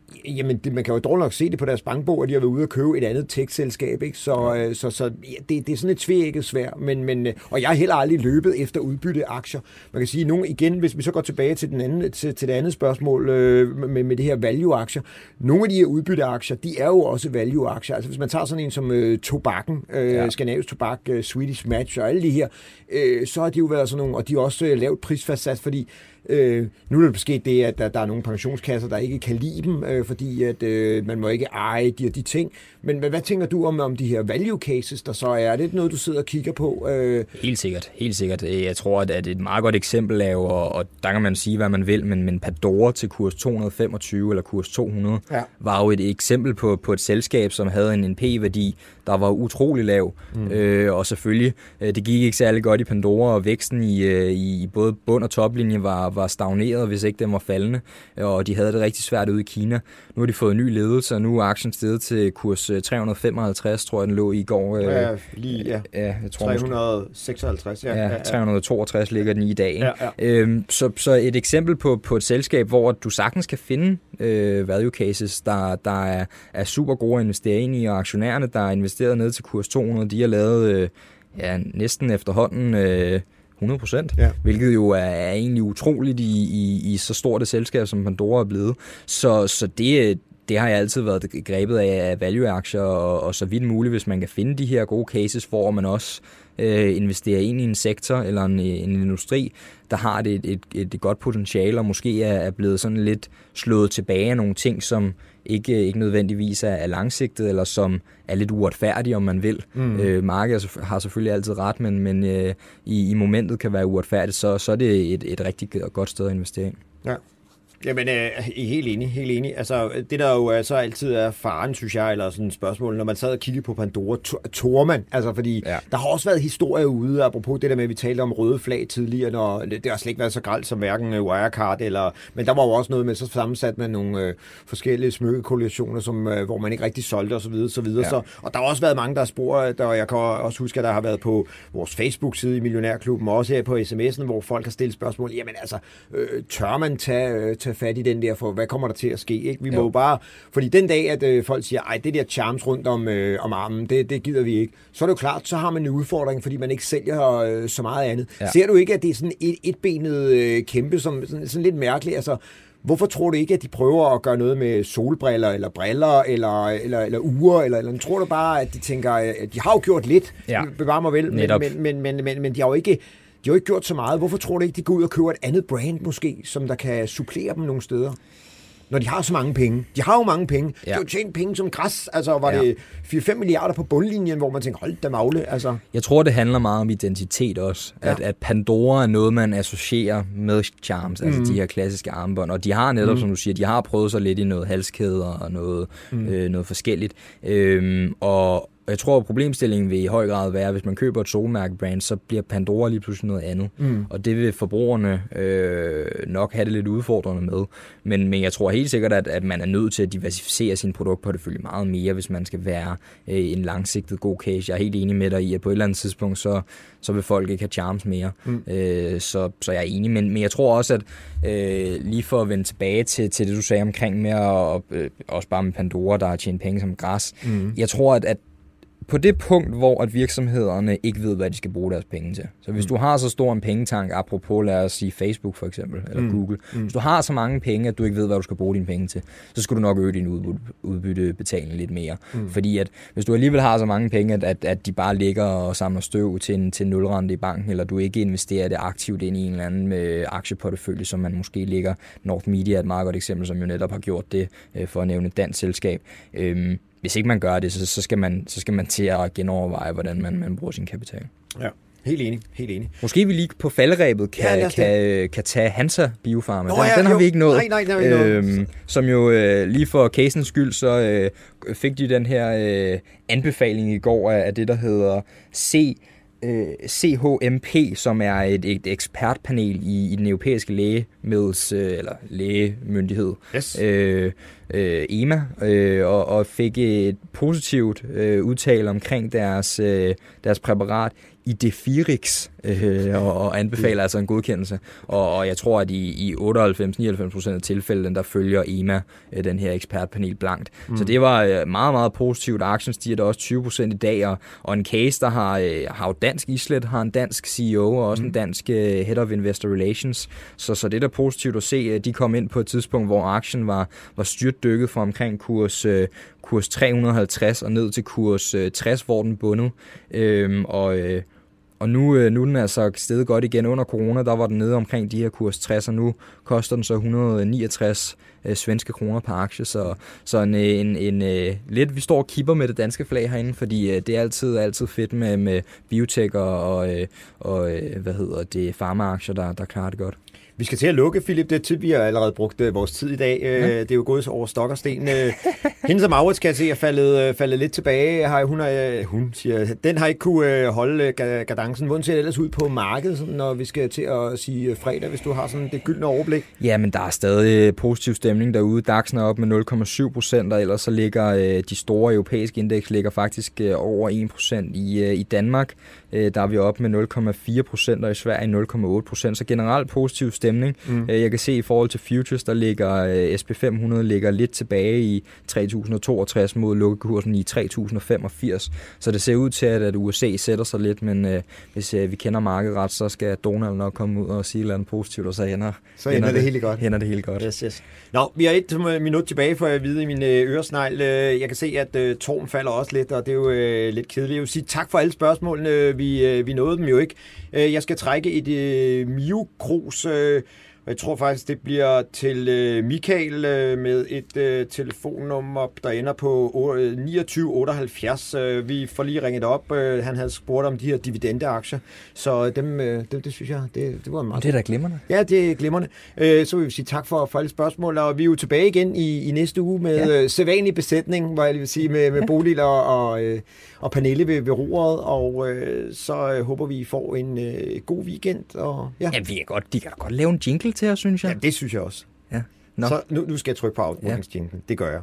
Jamen, det, man kan jo dårligt nok se det på deres bankbog, at de har været ude at købe et andet tech-selskab, ikke? Så, ja. så, så ja, det, det er sådan et tvækket svær, men, men, og jeg har heller aldrig løbet efter udbytteaktier. Man kan sige, nogen igen, hvis vi så går tilbage til, den anden, til, til det andet spørgsmål øh, med, med det her value-aktier. Nogle af de her udbytteaktier, de er jo også value-aktier. Altså hvis man tager sådan en som øh, Tobakken, øh, ja. Skandinavisk Tobak, øh, Swedish Match og alle de her, øh, så har de jo været sådan nogle, og de er også øh, lavt prisfastsat, fordi Øh, nu er det sket det, at der, der er nogle pensionskasser, der ikke kan lide dem, øh, fordi at, øh, man må ikke eje de og de ting. Men hvad, hvad tænker du om, om de her value cases, der så er? Er det noget, du sidder og kigger på? Øh? Helt sikkert, helt sikkert. Jeg tror, at et meget godt eksempel er jo, og, og der kan man sige, hvad man vil, men, men Pandora til kurs to hundrede og femogtyve eller kurs to hundrede ja. var jo et eksempel på, på et selskab, som havde en, en P-værdi, der var utrolig lav. Mm. Øh, og selvfølgelig, det gik ikke særlig godt i Pandora, og væksten i, i både bund- og toplinje var, var stagneret, hvis ikke den var faldende, og de havde det rigtig svært ude i Kina. Nu har de fået en ny ledelse, og nu er aktien steget til kurs tre hundrede og femoghalvtreds, tror jeg, den lå i går. Ja, lige, ja. ja jeg tror, tre hundrede og seksoghalvtreds, ja. Ja, tre hundrede og toogtres ligger den i i dag. Ikke? Ja, ja. Øhm, så, så et eksempel på, på et selskab, hvor du sagtens kan finde øh, value cases, der, der er, er super gode at investere ind i, og aktionærerne, der er investeret ned til kurs to hundrede, de har lavet øh, ja, næsten efterhånden øh, hundrede procent, ja. Hvilket jo er, er egentlig utroligt i, i, i så stort et selskab, som Pandora er blevet. Så, så det, det har jeg altid været grebet af, af value-aktier, og, og så vidt muligt, hvis man kan finde de her gode cases, hvor man også øh, investerer ind i en sektor eller en, en industri, der har det et, et, et godt potentiale, og måske er, er blevet sådan lidt slået tilbage af nogle ting, som ikke, ikke nødvendigvis er, er langsigtet, eller som er lidt uretfærdige, om man vil. Mm. Øh, markedet har selvfølgelig altid ret, men, men øh, i, i momentet kan være uretfærdigt, så, så er det et, et rigtig godt sted at investere i. Ja. Jamen, øh, helt enig, helt enig. Altså, det der jo så altid er faren, synes jeg, eller sådan et spørgsmål, når man sad og kiggede på Pandora, tør man? Altså, fordi ja. Der har også været historier ude, apropos det der med, at vi talte om røde flag tidligere, når det har slet ikke været så grelt som hverken Wirecard, eller, men der var jo også noget med, så sammensat med nogle øh, forskellige smykkekollektioner, som, øh, hvor man ikke rigtig solgte, og så videre, så videre. Ja. Så, og der har også været mange, der har spurgt, og jeg kan også huske, at der har været på vores Facebook-side i Millionærklubben, og også her på sms'en, hvor folk har stillet spørgsmål, jamen altså, øh, tør man tage, øh, tage fat i den der, for hvad kommer der til at ske, ikke? Vi jo. må jo bare, fordi den dag, at øh, folk siger, ej, det der charms rundt om, øh, om armen, det, det gider vi ikke, så er det jo klart, så har man en udfordring, fordi man ikke sælger øh, så meget andet. Ja. Ser du ikke, at det er sådan et etbenet øh, kæmpe, som sådan, sådan lidt mærkeligt, altså, hvorfor tror du ikke, at de prøver at gøre noget med solbriller, eller briller, eller, eller, eller uger, eller, eller tror du bare, at de tænker, at de har jo gjort lidt, ja. bevar mig vel, men, men, men, men, men, men de har jo ikke De har jo ikke gjort så meget. Hvorfor tror du ikke, de går ud og køber et andet brand måske, som der kan supplere dem nogle steder? Når de har så mange penge. De har jo mange penge. Ja. De har jo tjent penge som græs. Altså var ja. det fire til fem milliarder på bundlinjen, hvor man tænker, hold da magle. Altså. Jeg tror, det handler meget om identitet også. Ja. At, at Pandora er noget, man associerer med charms, mm. altså de her klassiske armbånd. Og de har netop, mm. som du siger, de har prøvet sig lidt i noget halskæder og noget, mm. øh, noget forskelligt. Øhm, og jeg tror, at problemstillingen vil i høj grad være, at hvis man køber et solmærkebrand, så bliver Pandora lige pludselig noget andet. Mm. Og det vil forbrugerne øh, nok have det lidt udfordrende med. Men, men jeg tror helt sikkert, at, at man er nødt til at diversificere sin produktportefølje meget mere, hvis man skal være øh, en langsigtet god case. Jeg er helt enig med dig i, at på et eller andet tidspunkt, så, så vil folk ikke have charms mere. Mm. Øh, så, så jeg er enig. Men, men jeg tror også, at øh, lige for at vende tilbage til, til det, du sagde omkring med, og øh, også bare med Pandora, der har tjent penge som græs. Mm. Jeg tror, at, at på det punkt, hvor at virksomhederne ikke ved, hvad de skal bruge deres penge til. Så hvis mm. du har så stor en pengetank, apropos lad os sige Facebook for eksempel, eller mm. Google, mm. hvis du har så mange penge, at du ikke ved, hvad du skal bruge dine penge til, så skal du nok øge din udbyttebetaling lidt mere. Mm. Fordi at hvis du alligevel har så mange penge, at, at, at de bare ligger og samler støv til en til nulrente i banken, eller du ikke investerer det aktivt ind i en eller anden med aktieportefølje, som man måske ligger. North Media er et meget godt eksempel, som jo netop har gjort det, for at nævne et dansk selskab. Øhm, Hvis ikke man gør det, så, så, skal, man, så skal man til at genoverveje, hvordan man, man bruger sin kapital. Ja, helt enig, helt enig. Måske vi lige på falderæbet kan, ja, kan, kan tage Hansa Biopharma. Nå, den, ja, den har jo. vi ikke nået. Nej, nej, nej, nej. Øhm, som jo øh, lige for casens skyld, så øh, fik de den her øh, anbefaling i går af, af det, der hedder C. C H M P, som er et, et ekspertpanel i, i den europæiske lægemiddels, eller lægemyndighed, yes. øh, øh, E M A øh, og, og fik et positivt øh, udtale omkring deres, øh, deres præparat Idefirix, øh, og, og anbefaler altså en godkendelse. Og, og jeg tror, at i, i otteoghalvfems til nioghalvfems procent af tilfældene, der følger E M A øh, den her ekspertpanel blankt. Mm. Så det var øh, meget, meget positivt. Aktien stiger der også tyve procent i dag, og, og en case, der har, øh, har jo dansk islet, har en dansk C E O og også mm. en dansk øh, Head of Investor Relations. Så, så det er da positivt at se, at de kom ind på et tidspunkt, hvor aktien var, var styrtdykket fra omkring kurs, øh, kurs tre hundrede og halvtreds og ned til kurs øh, tres, hvor den bundet. Øhm, og øh, Og nu, nu er den altså steget godt igen. Under corona, der var den nede omkring de her kurs tres, og nu koster den så et hundrede og niogtres øh, svenske kroner per aktie. Så, så en, en, en, en, lidt, vi står og kipper med det danske flag herinde, fordi øh, det er altid, altid fedt med, med biotech og, og, og hvad hedder det, farmaaktier, der, der klarer det godt. Vi skal til at lukke, Philip. Det er tid, vi har allerede brugt uh, vores tid i dag. Uh, ja. Det er jo gået over stok og sten. Uh, hende som Maurits, kan jeg se, er faldet, uh, faldet lidt tilbage. Har, hun, uh, hun siger, den har ikke kunne uh, holde uh, kadencen. Hvordan ser det ellers ud på markedet, sådan, når vi skal til at sige uh, fredag, hvis du har sådan det gyldne overblik? Ja, men der er stadig positiv stemning derude. DAX'en er op med nul komma syv procent, og ellers så ligger uh, de store europæiske indeks ligger faktisk uh, over en procent i, uh, i Danmark. Uh, der er vi oppe med nul komma fire procent, og i Sverige nul komma otte procent. Så generelt positiv stemning. Mm. Jeg kan se i forhold til futures, der ligger S and P fem hundrede ligger lidt tilbage i tre tusind og toogtres mod lukkekursen i tre tusind og femogfirs. Så det ser ud til, at U S A sætter sig lidt, men øh, hvis øh, vi kender markedet ret, så skal Donald nok komme ud og sige noget positivt, og så ender, så ender, ender det, det helt godt. Ender det helt godt. Yes, yes. Nå, vi har et minut tilbage, for at vide i min øresnegl. Jeg kan se, at øh, Torm falder også lidt, og det er jo øh, lidt kedeligt. Jeg vil sige tak for alle spørgsmålene. Vi, øh, vi nåede dem jo ikke. Jeg skal trække et øh, Mio-krus. Øh, Jeg tror faktisk, det bliver til øh, Michael øh, med et øh, telefonnummer, der ender på øh, niogtyve otteoghalvfjerds. Øh, vi får lige ringet op. Øh, han havde spurgt om de her dividendeaktier, så dem, øh, det, det synes jeg, det, det var meget. Det er da glimrende. Ja, det er glimrende. Øh, så vil vi sige tak for, for alle spørgsmål, og vi er jo tilbage igen i, i næste uge med ja. øh, sædvanlig besætning, hvor jeg vil sige, med, med Bodil og, og, øh, og Pernille ved, ved roret, og øh, så øh, håber vi, I får en øh, god weekend. Og, ja. Ja, vi kan godt, de kan godt lave en jingle til os, synes jeg. Ja, det synes jeg også. Ja. Nå. Så nu, nu skal jeg trykke på afbrudningsjinglen. Ja. Det gør jeg.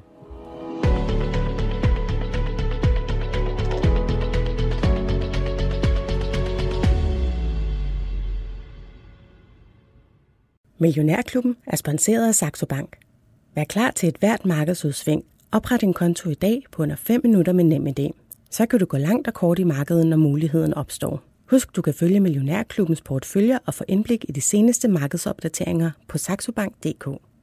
Millionærklubben er sponsoreret af Saxo Bank. Vær klar til et hvert markedsudsving. Opret en konto i dag på under fem minutter med NemID. Så kan du gå langt og kort i markedet, når muligheden opstår. Husk, du kan følge Millionærklubbens porteføljer og få indblik i de seneste markedsopdateringer på saxobank punktum d k.